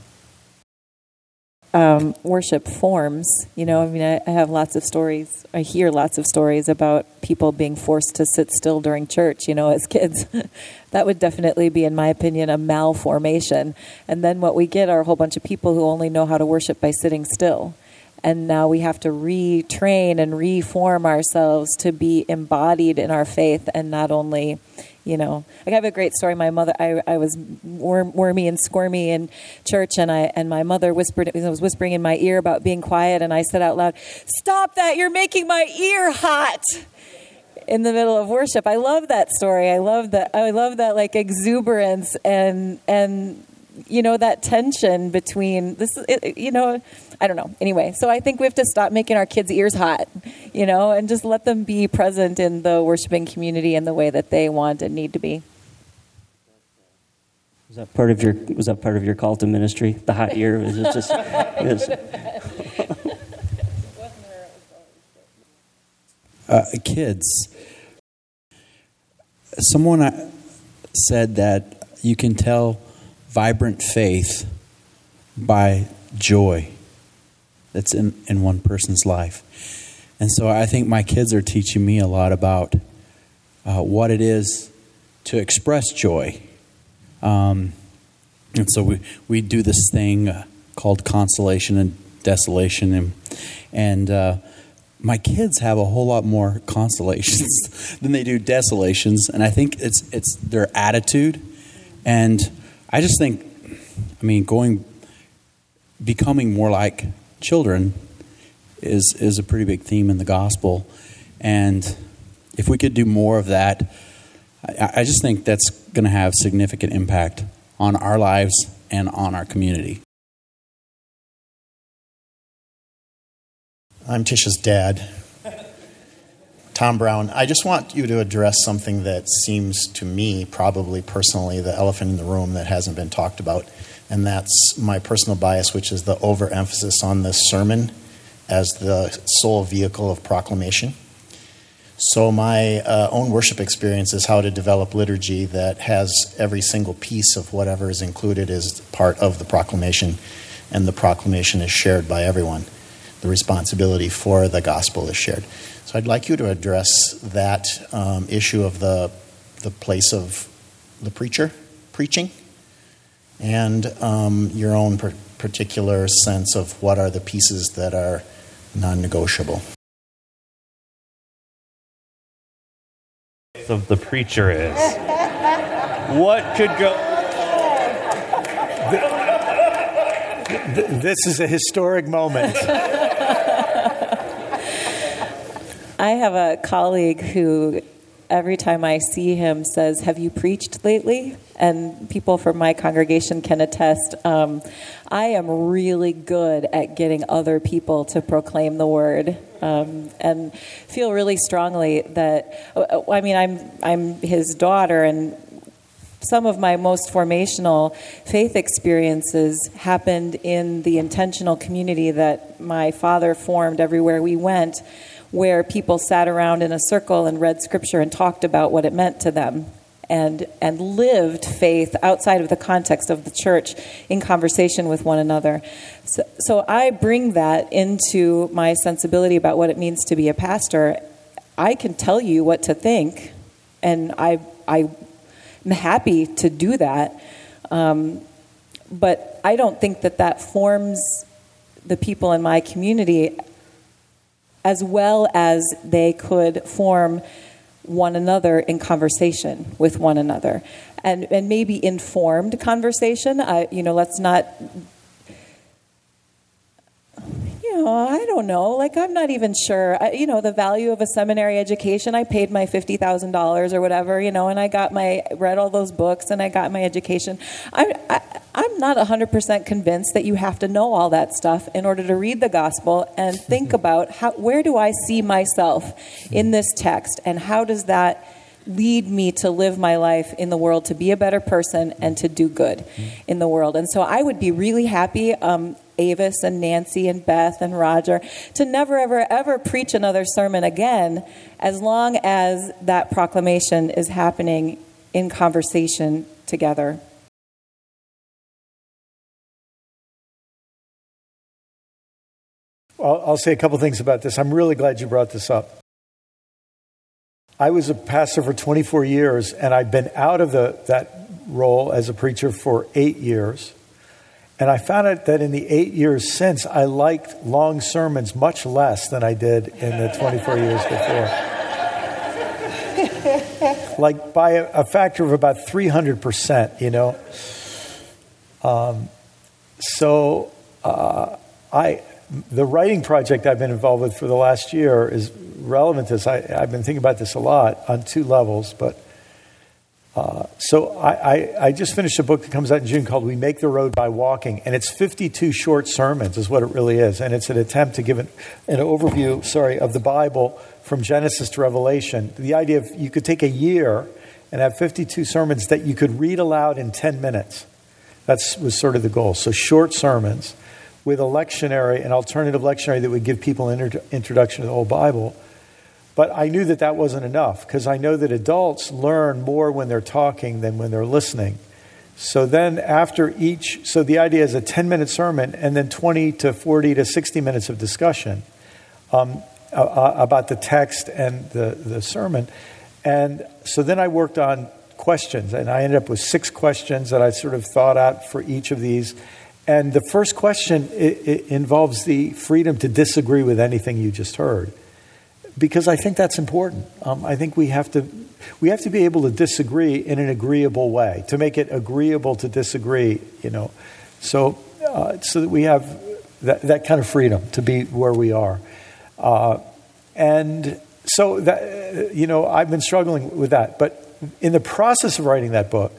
Um, worship forms, you know, I mean, I, I have lots of stories. I hear lots of stories about people being forced to sit still during church, you know, as kids. That would definitely be, in my opinion, a malformation. And then what we get are a whole bunch of people who only know how to worship by sitting still. And now we have to retrain and reform ourselves to be embodied in our faith and not only, you know, I have a great story. My mother, I, I was worm, wormy and squirmy in church, and I and my mother whispered, was whispering in my ear about being quiet, and I said out loud, "Stop that! You're making my ear hot." In the middle of worship, I love that story. I love that. I love that like exuberance and and you know that tension between this. It, you know, I don't know. Anyway, so I think we have to stop making our kids' ears hot, you know, and just let them be present in the worshiping community in the way that they want and need to be. Was that part of your Was that part of your call to ministry? The hot ear was it just. It was, Uh, kids. Someone said that you can tell vibrant faith by joy that's in, in one person's life. And so I think my kids are teaching me a lot about uh, what it is to express joy. Um, and so we, we do this thing uh, called consolation and desolation. And, and uh, my kids have a whole lot more consolations than they do desolations, and I think it's it's their attitude. And I just think, I mean, going, becoming more like children is is a pretty big theme in the gospel. And if we could do more of that, I, I just think that's going to have significant impact on our lives and on our community. I'm Tisha's dad, Tom Brown. I just want you to address something that seems to me, probably personally, the elephant in the room that hasn't been talked about, and that's my personal bias, which is the overemphasis on the sermon as the sole vehicle of proclamation. So my uh, own worship experience is how to develop liturgy that has every single piece of whatever is included as part of the proclamation, and the proclamation is shared by everyone. The responsibility for the gospel is shared. So I'd like you to address that um, issue of the the place of the preacher preaching, and um, your own per- particular sense of what are the pieces that are non-negotiable. Of the preacher is what could go. This is a historic moment. I have a colleague who, every time I see him, says, "Have you preached lately?" And people from my congregation can attest. Um, I am really good at getting other people to proclaim the word, um, and feel really strongly that. I mean, I'm I'm his daughter, and some of my most formational faith experiences happened in the intentional community that my father formed everywhere we went, where people sat around in a circle and read scripture and talked about what it meant to them, and and lived faith outside of the context of the church in conversation with one another. So, so I bring that into my sensibility about what it means to be a pastor. I can tell you what to think, and I I I'm happy to do that, um, but I don't think that that forms the people in my community as well as they could form one another in conversation with one another, and and maybe informed conversation. I, you know, let's not. You know, I don't know. Like, I'm not even sure. I, you know, the value of a seminary education. I paid my fifty thousand dollars or whatever, you know, and I got my, read all those books and I got my education. I'm, I, I'm not one hundred percent convinced that you have to know all that stuff in order to read the gospel and think about how, where do I see myself in this text, and how does that lead me to live my life in the world, to be a better person and to do good in the world. And so I would be really happy, um, Avis and Nancy and Beth and Roger, to never, ever, ever preach another sermon again, as long as that proclamation is happening in conversation together. I'll, I'll say a couple things about this. I'm really glad you brought this up. I was a pastor for twenty-four years, and I've been out of the, that role as a preacher for eight years. And I found out that in the eight years since, I liked long sermons much less than I did in the twenty-four years before. Like by a, a factor of about three hundred percent, you know. Um, so uh, I... The writing project I've been involved with for the last year is relevant to this. I, I've been thinking about this a lot on two levels. But uh, so I, I, I just finished a book that comes out in June called We Make the Road by Walking. And it's fifty-two short sermons is what it really is. And it's an attempt to give an, an overview, sorry, of the Bible from Genesis to Revelation. The idea of you could take a year and have fifty-two sermons that you could read aloud in ten minutes. That was sort of the goal. So short sermons with a lectionary, an alternative lectionary that would give people an inter- introduction to the whole Bible. But I knew that that wasn't enough, because I know that adults learn more when they're talking than when they're listening. So then after each, so the idea is a ten-minute sermon and then twenty to forty to sixty minutes of discussion um, uh, about the text and the, the sermon. And so then I worked on questions, and I ended up with six questions that I sort of thought out for each of these. And the first question it, it involves the freedom to disagree with anything you just heard, because I think that's important. Um, I think we have to we have to be able to disagree in an agreeable way, to make it agreeable to disagree. You know, so uh, so that we have that, that kind of freedom to be where we are, uh, and so that you know I've been struggling with that. But in the process of writing that book,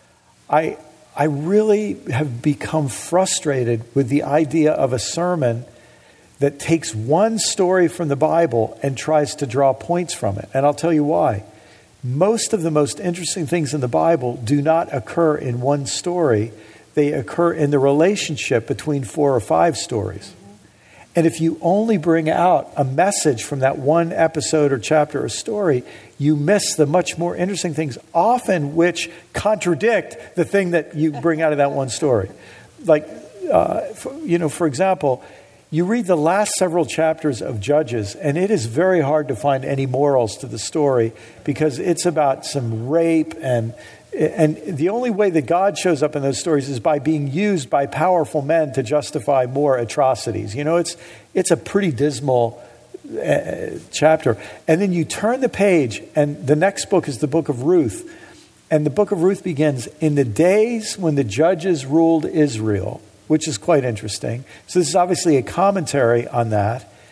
I. I really have become frustrated with the idea of a sermon that takes one story from the Bible and tries to draw points from it. And I'll tell you why. Most of the most interesting things in the Bible do not occur in one story. They occur in the relationship between four or five stories. And if you only bring out a message from that one episode or chapter or story, you miss the much more interesting things, often which contradict the thing that you bring out of that one story. Like, uh, for, you know, for example, you read the last several chapters of Judges, and it is very hard to find any morals to the story, because it's about some rape, and and the only way that God shows up in those stories is by being used by powerful men to justify more atrocities. You know, it's it's a pretty dismal uh, chapter. And then you turn the page, and the next book is the book of Ruth. And the book of Ruth begins, in the days when the judges ruled Israel, which is quite interesting. So this is obviously a commentary on that. And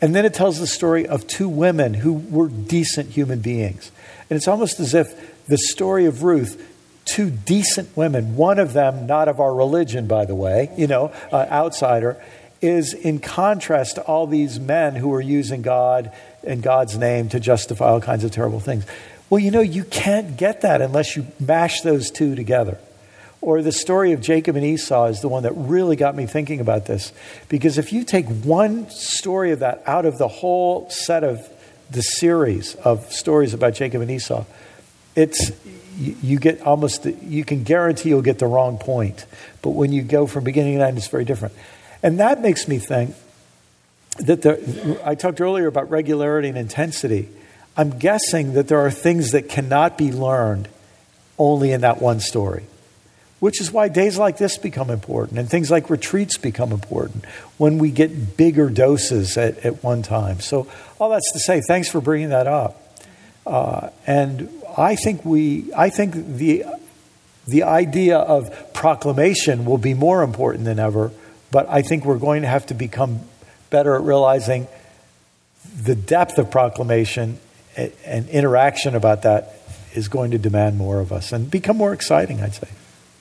And then it tells the story of two women who were decent human beings. And it's almost as if the story of Ruth, two decent women, one of them not of our religion, by the way, you know, uh, outsider, is in contrast to all these men who are using God and God's name to justify all kinds of terrible things. Well, you know, you can't get that unless you mash those two together. Or the story of Jacob and Esau is the one that really got me thinking about this. Because if you take one story of that out of the whole set of the series of stories about Jacob and Esau, it's you, you get almost, you can guarantee you'll get the wrong point. But when you go from beginning to end, it's very different. And that makes me think that the, I talked earlier about regularity and intensity. I'm guessing that there are things that cannot be learned only in that one story. Which is why days like this become important and things like retreats become important when we get bigger doses at, at one time. So all that's to say, thanks for bringing that up. Uh, and I think we, I think the the idea of proclamation will be more important than ever. But I think we're going to have to become better at realizing the depth of proclamation and interaction about that is going to demand more of us and become more exciting, I'd say.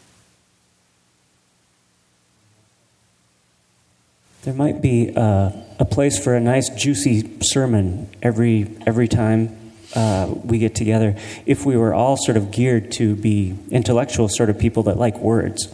There might be uh, a place for a nice, juicy sermon every every time uh, we get together if we were all sort of geared to be intellectual sort of people that like words.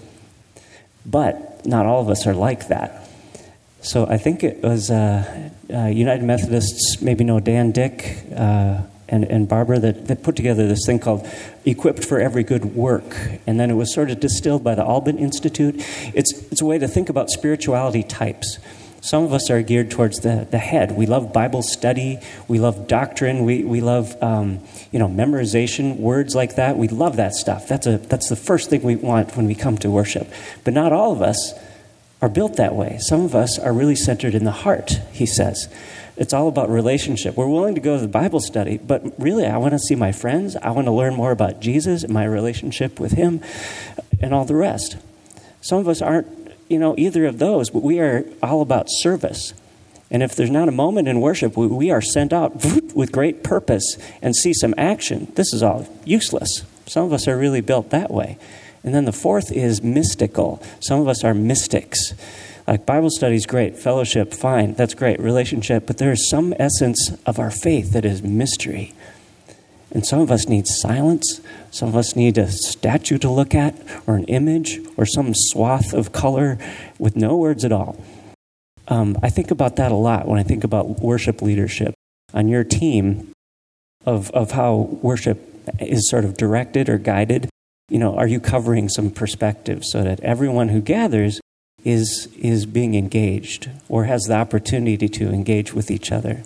But not all of us are like that. So I think it was uh, uh, United Methodists, maybe know Dan Dick uh, and, and Barbara, that, that put together this thing called Equipped for Every Good Work. And then it was sort of distilled by the Alban Institute. It's, it's a way to think about spirituality types. Some of us are geared towards the, the head. We love Bible study. We love doctrine. We, we love um, you know, memorization, words like that. We love that stuff. That's, a, that's the first thing we want when we come to worship. But not all of us are built that way. Some of us are really centered in the heart, he says. It's all about relationship. We're willing to go to the Bible study, but really I want to see my friends. I want to learn more about Jesus and my relationship with him and all the rest. Some of us aren't, you know, either of those, but we are all about service. And if there's not a moment in worship, we, we are sent out with great purpose and see some action. This is all useless. Some of us are really built that way. And then the fourth is mystical. Some of us are mystics. Like Bible study is great, fellowship, fine, that's great, relationship, but there is some essence of our faith that is mystery. And some of us need silence. Some of us need a statue to look at, or an image, or some swath of color with no words at all. Um, I think about that a lot when I think about worship leadership on your team of, of how worship is sort of directed or guided. You know, are you covering some perspective so that everyone who gathers is is being engaged or has the opportunity to engage with each other?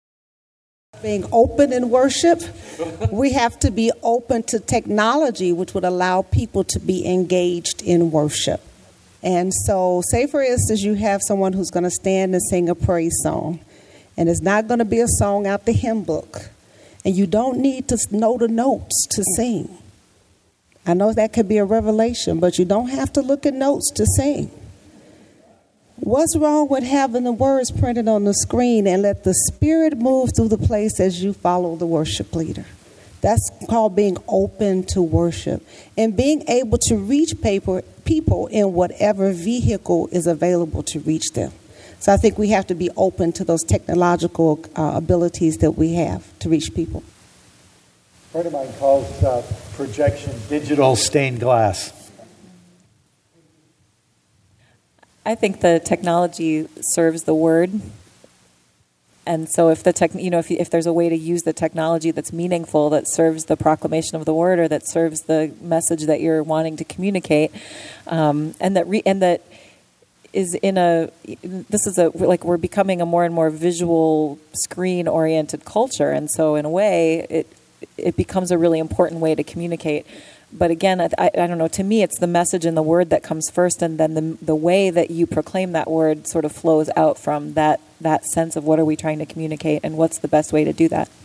Being open in worship, we have to be open to technology, which would allow people to be engaged in worship. And so, say for instance, you have someone who's going to stand and sing a praise song, and it's not going to be a song out the hymn book, and you don't need to know the notes to sing. I know that could be a revelation, but you don't have to look at notes to sing. What's wrong with having the words printed on the screen and let the Spirit move through the place as you follow the worship leader? That's called being open to worship and being able to reach people, people in whatever vehicle is available to reach them. So I think we have to be open to those technological uh, abilities that we have to reach people. A friend of mine calls uh, projection digital stained glass. I think the technology serves the word. And so if the tech, you know, if, if there's a way to use the technology that's meaningful, that serves the proclamation of the word, or that serves the message that you're wanting to communicate, um, and that re, and that is in a, this is a, like we're becoming a more and more visual, screen-oriented culture. And so in a way, it it becomes a really important way to communicate. But again, I, I, I don't know, to me, it's the message and the word that comes first, and then the the way that you proclaim that word sort of flows out from that, that sense of what are we trying to communicate and what's the best way to do that.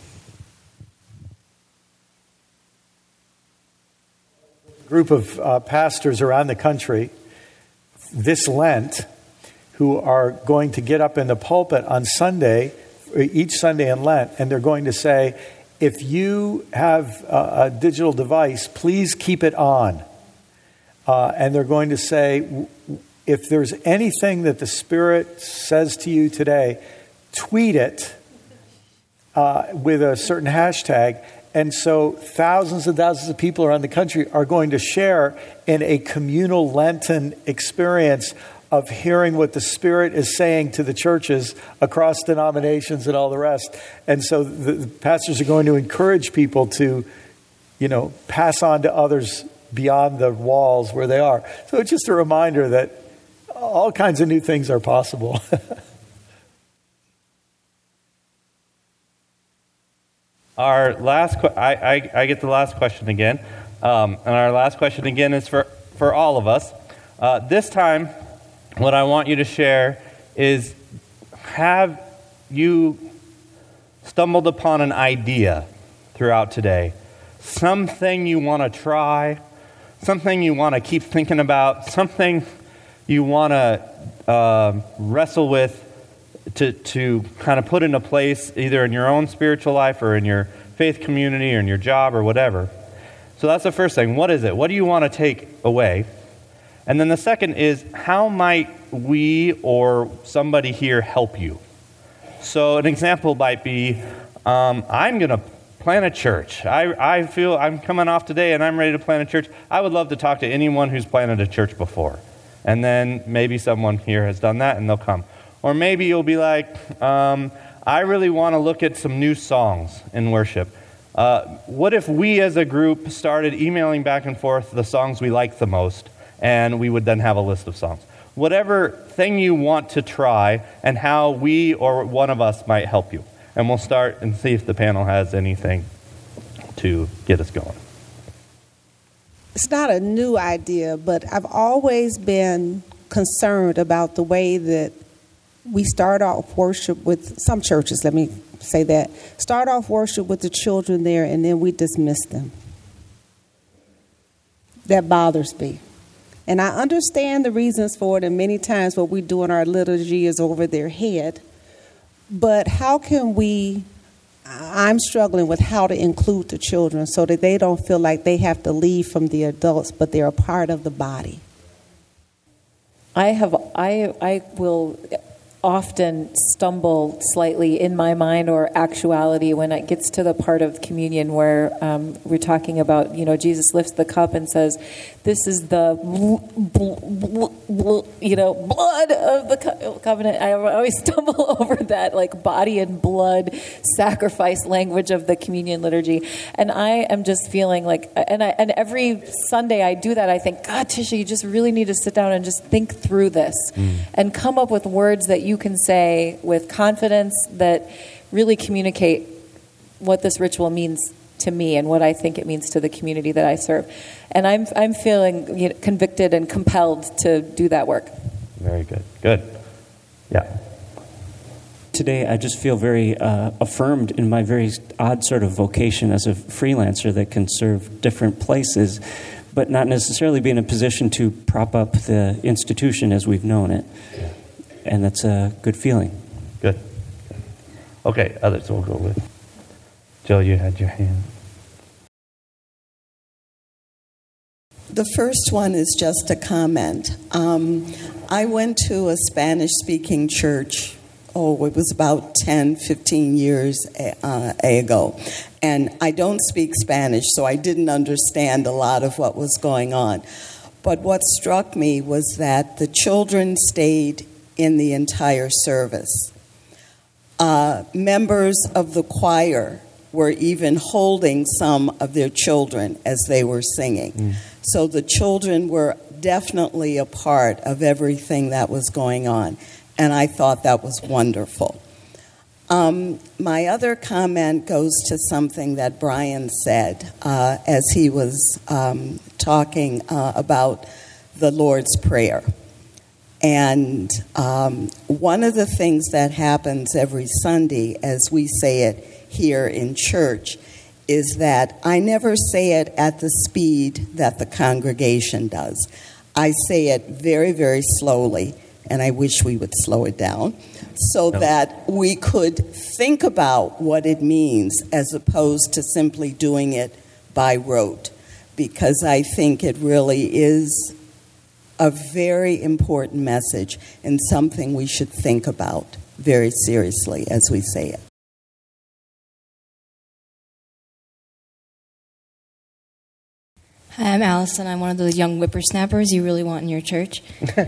A group of uh, pastors around the country this Lent who are going to get up in the pulpit on Sunday each Sunday in Lent, and they're going to say, if you have a, a digital device, please keep it on. Uh, and they're going to say, if there's anything that the Spirit says to you today, tweet it uh, with a certain hashtag. And so thousands and thousands of people around the country are going to share in a communal Lenten experience of hearing what the Spirit is saying to the churches across denominations and all the rest. And so the, the pastors are going to encourage people to, you know, pass on to others beyond the walls where they are. So it's just a reminder that all kinds of new things are possible. Our last, que- I, I, I get the last question again, um, and our last question again is for, for all of us. Uh, this time, what I want you to share is, have you stumbled upon an idea throughout today? Something you want to try, something you want to keep thinking about, something you want to uh, wrestle with, to to kind of put into place either in your own spiritual life or in your faith community or in your job or whatever. So that's the first thing. What is it? What do you want to take away? And then the second is, how might we or somebody here help you? So an example might be, um, I'm going to plant a church. I, I feel I'm coming off today and I'm ready to plant a church. I would love to talk to anyone who's planted a church before. And then maybe someone here has done that and they'll come. Or maybe you'll be like, um, I really want to look at some new songs in worship. Uh, what if we as a group started emailing back and forth the songs we like the most, and we would then have a list of songs? Whatever thing you want to try, and how we or one of us might help you. And we'll start and see if the panel has anything to get us going. It's not a new idea, but I've always been concerned about the way that we start off worship with some churches, let me say that, start off worship with the children there and then we dismiss them. That bothers me. And I understand the reasons for it, and many times what we do in our liturgy is over their head. But how can we, I'm struggling with how to include the children so that they don't feel like they have to leave from the adults, but they're a part of the body. I have, I, I will often stumble slightly in my mind or actuality when it gets to the part of communion where um, we're talking about, you know, Jesus lifts the cup and says, this is the, you know, blood of the co- covenant. I always stumble over that, like, body and blood sacrifice language of the communion liturgy. And I am just feeling like, and I, and every Sunday I do that, I think, God, Tisha, you just really need to sit down and just think through this mm. and come up with words that you can say with confidence that really communicate what this ritual means to me and what I think it means to the community that I serve. And I'm I'm feeling, you know, convicted and compelled to do that work. Very good. Good. Yeah. Today, I just feel very uh, affirmed in my very odd sort of vocation as a freelancer that can serve different places, but not necessarily be in a position to prop up the institution as we've known it. And that's a good feeling. Good. Okay, others will go with. Jill, you had your hand. The first one is just a comment. Um, I went to a Spanish-speaking church, oh, it was about ten, fifteen years uh, ago. And I don't speak Spanish, so I didn't understand a lot of what was going on. But what struck me was that the children stayed in the entire service. Uh, members of the choir were even holding some of their children as they were singing. Mm. So the children were definitely a part of everything that was going on. And I thought that was wonderful. Um, my other comment goes to something that Brian said uh, as he was um, talking uh, about the Lord's Prayer. And um, one of the things that happens every Sunday, as we say it here in church, is that I never say it at the speed that the congregation does. I say it very, very slowly, and I wish we would slow it down so that we could think about what it means as opposed to simply doing it by rote, because I think it really is a very important message and something we should think about very seriously as we say it. Hi, I'm Allison. I'm one of those young whippersnappers you really want in your church.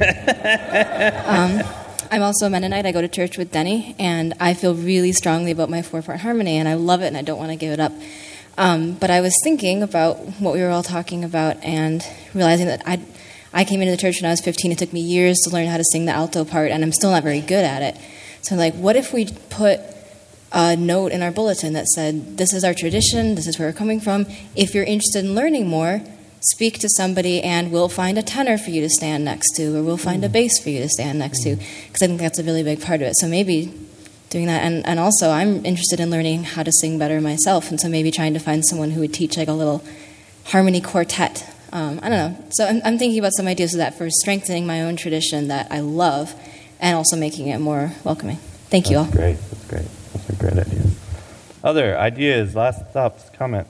um, I'm also a Mennonite. I go to church with Denny, and I feel really strongly about my four-part harmony, and I love it, and I don't want to give it up. Um, but I was thinking about what we were all talking about and realizing that I I came into the church when I was fifteen. It took me years to learn how to sing the alto part, and I'm still not very good at it. So I'm like, what if we put a note in our bulletin that said, this is our tradition, this is where we're coming from. If you're interested in learning more, speak to somebody and we'll find a tenor for you to stand next to, or we'll find a bass for you to stand next to, because I think that's a really big part of it. So maybe doing that, and, and also I'm interested in learning how to sing better myself, and so maybe trying to find someone who would teach like a little harmony quartet. Um, I don't know. So I'm, I'm thinking about some ideas of that for strengthening my own tradition that I love, and also making it more welcoming. Thank you all. That's great. That's great. Those are great ideas. Other ideas, last thoughts, comments?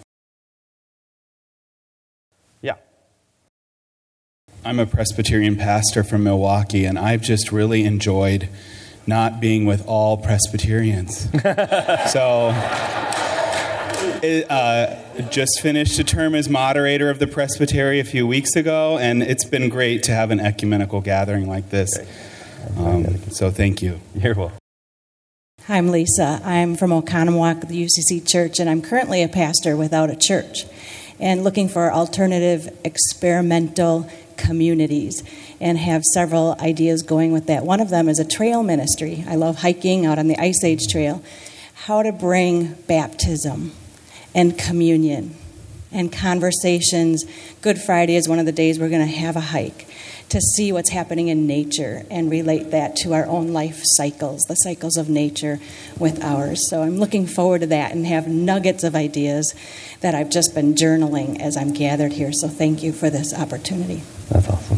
Yeah. I'm a Presbyterian pastor from Milwaukee, and I've just really enjoyed not being with all Presbyterians. so, it, uh, just finished a term as moderator of the Presbytery a few weeks ago, and it's been great to have an ecumenical gathering like this. Um, so thank you. You're welcome. Hi, I'm Lisa. I'm from Oconomowoc, the U C C Church, and I'm currently a pastor without a church and looking for alternative experimental communities, and have several ideas going with that. One of them is a trail ministry. I love hiking out on the Ice Age Trail. How to bring baptism and communion and conversations. Good Friday is one of the days we're going to have a hike to see what's happening in nature and relate that to our own life cycles, the cycles of nature with ours. So I'm looking forward to that and have nuggets of ideas that I've just been journaling as I'm gathered here. So thank you for this opportunity. That's awesome.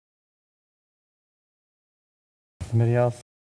Somebody else?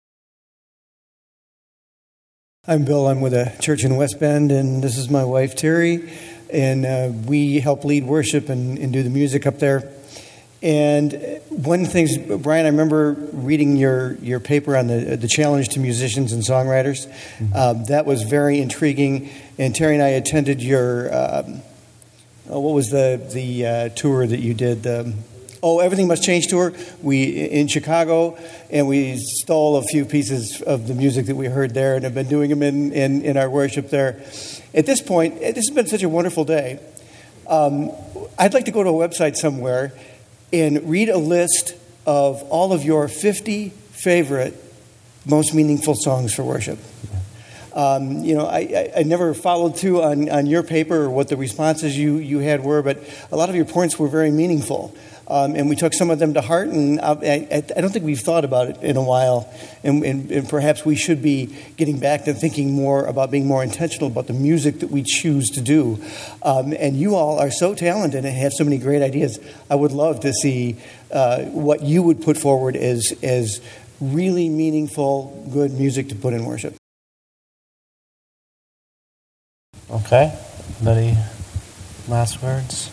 I'm Bill. I'm with a church in West Bend, and this is my wife, Terry. And uh, we help lead worship and, and do the music up there. And one of the things, Brian, I remember reading your, your paper on the the challenge to musicians and songwriters. Mm-hmm. Uh, that was very intriguing. And Terry and I attended your, um, oh, what was the the uh, tour that you did? Um, oh, Everything Must Change tour. We in Chicago, and we stole a few pieces of the music that we heard there, and have been doing them in in, in our worship there. At this point, this has been such a wonderful day. Um, I'd like to go to a website somewhere and read a list of all of your fifty favorite, most meaningful songs for worship. Um, you know, I, I, I never followed through on, on your paper or what the responses you, you had were, but a lot of your points were very meaningful. Um, and we took some of them to heart, and I, I, I don't think we've thought about it in a while. And, and, and perhaps we should be getting back to thinking more about being more intentional about the music that we choose to do. Um, and you all are so talented and have so many great ideas. I would love to see uh, what you would put forward as, as really meaningful, good music to put in worship. Okay. Any last words?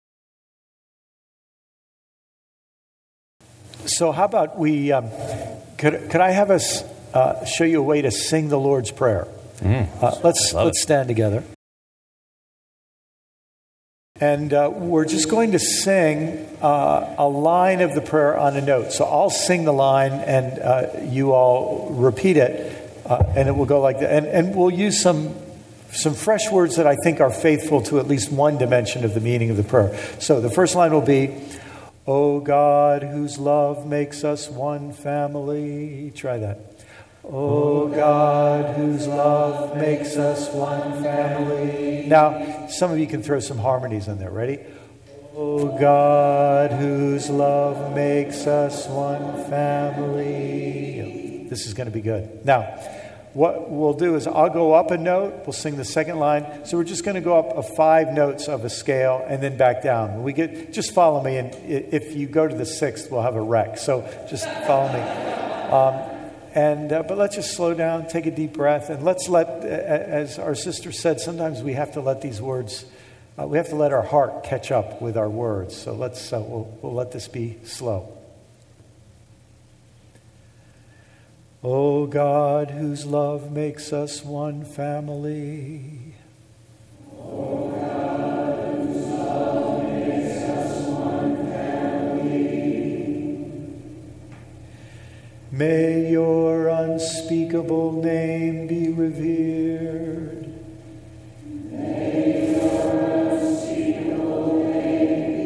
So how about we, um, could, could I have us uh, show you a way to sing the Lord's Prayer? Mm, uh, let's let's it. stand together. And uh, we're just going to sing uh, a line of the prayer on a note. So I'll sing the line and uh, you all repeat it, uh, and it will go like that. And, and we'll use some some fresh words that I think are faithful to at least one dimension of the meaning of the prayer. So the first line will be, O God, whose love makes us one family. Try that. O God, whose love makes us one family. Now, some of you can throw some harmonies in there. Ready? O God, whose love makes us one family. This is going to be good. Now, what we'll do is I'll go up a note. We'll sing the second line. So we're just going to go up a five notes of a scale and then back down. When we get, just follow me. And if you go to the sixth, we'll have a wreck. So just follow me. Um, and uh, but let's just slow down, take a deep breath, and let's let, uh, as our sister said, sometimes we have to let these words, uh, we have to let our heart catch up with our words. So let's uh, we'll, we'll let this be slow. O God, whose love makes us one family. O God, whose love makes us one family. May your unspeakable name be revered. May your unspeakable name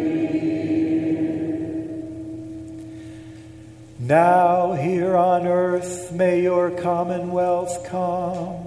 be revered. Now here on earth may your commonwealth come.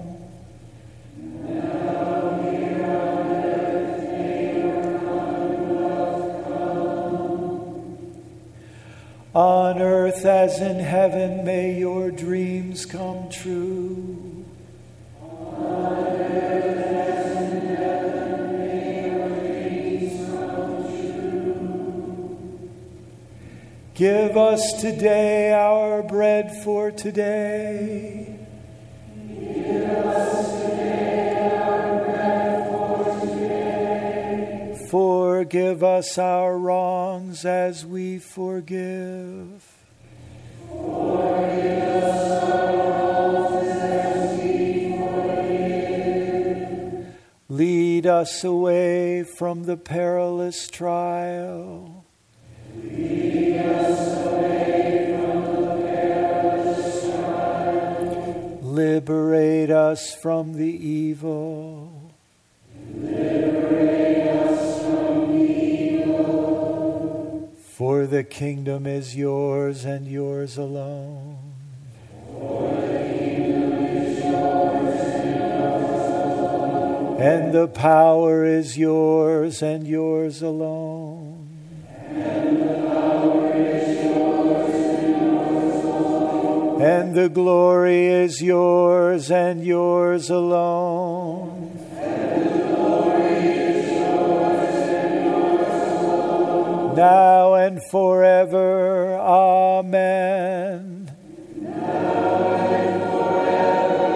Now here on earth may your commonwealth come. On earth as in heaven may your dreams come true. On earth as in heaven may your dreams come true. Give us today our bread for today. Give us today our bread for today. Forgive us our wrongs as we forgive. Forgive us our wrongs as we forgive. Lead us away from the perilous trial. Lead us away from the perilous trial. Liberate us from the evil. Liberate us from the evil. For the kingdom is yours and yours alone. For the kingdom is yours and yours alone. And the power is yours and yours alone. And the power is yours and yours alone. And the glory is yours and yours alone. And the glory is yours and yours alone. Now and forever. Amen. Now and forever.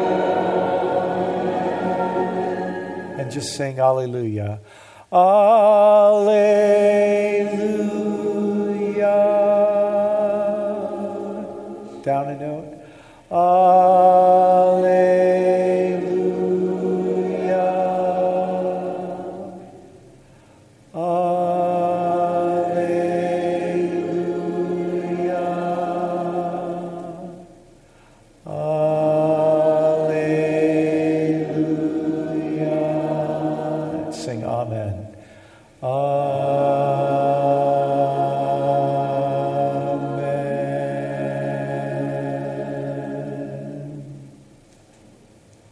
Amen. And just sing Alleluia. Alleluia. Down a note. Alleluia. Alleluia. Alleluia. Sing amen. Amen.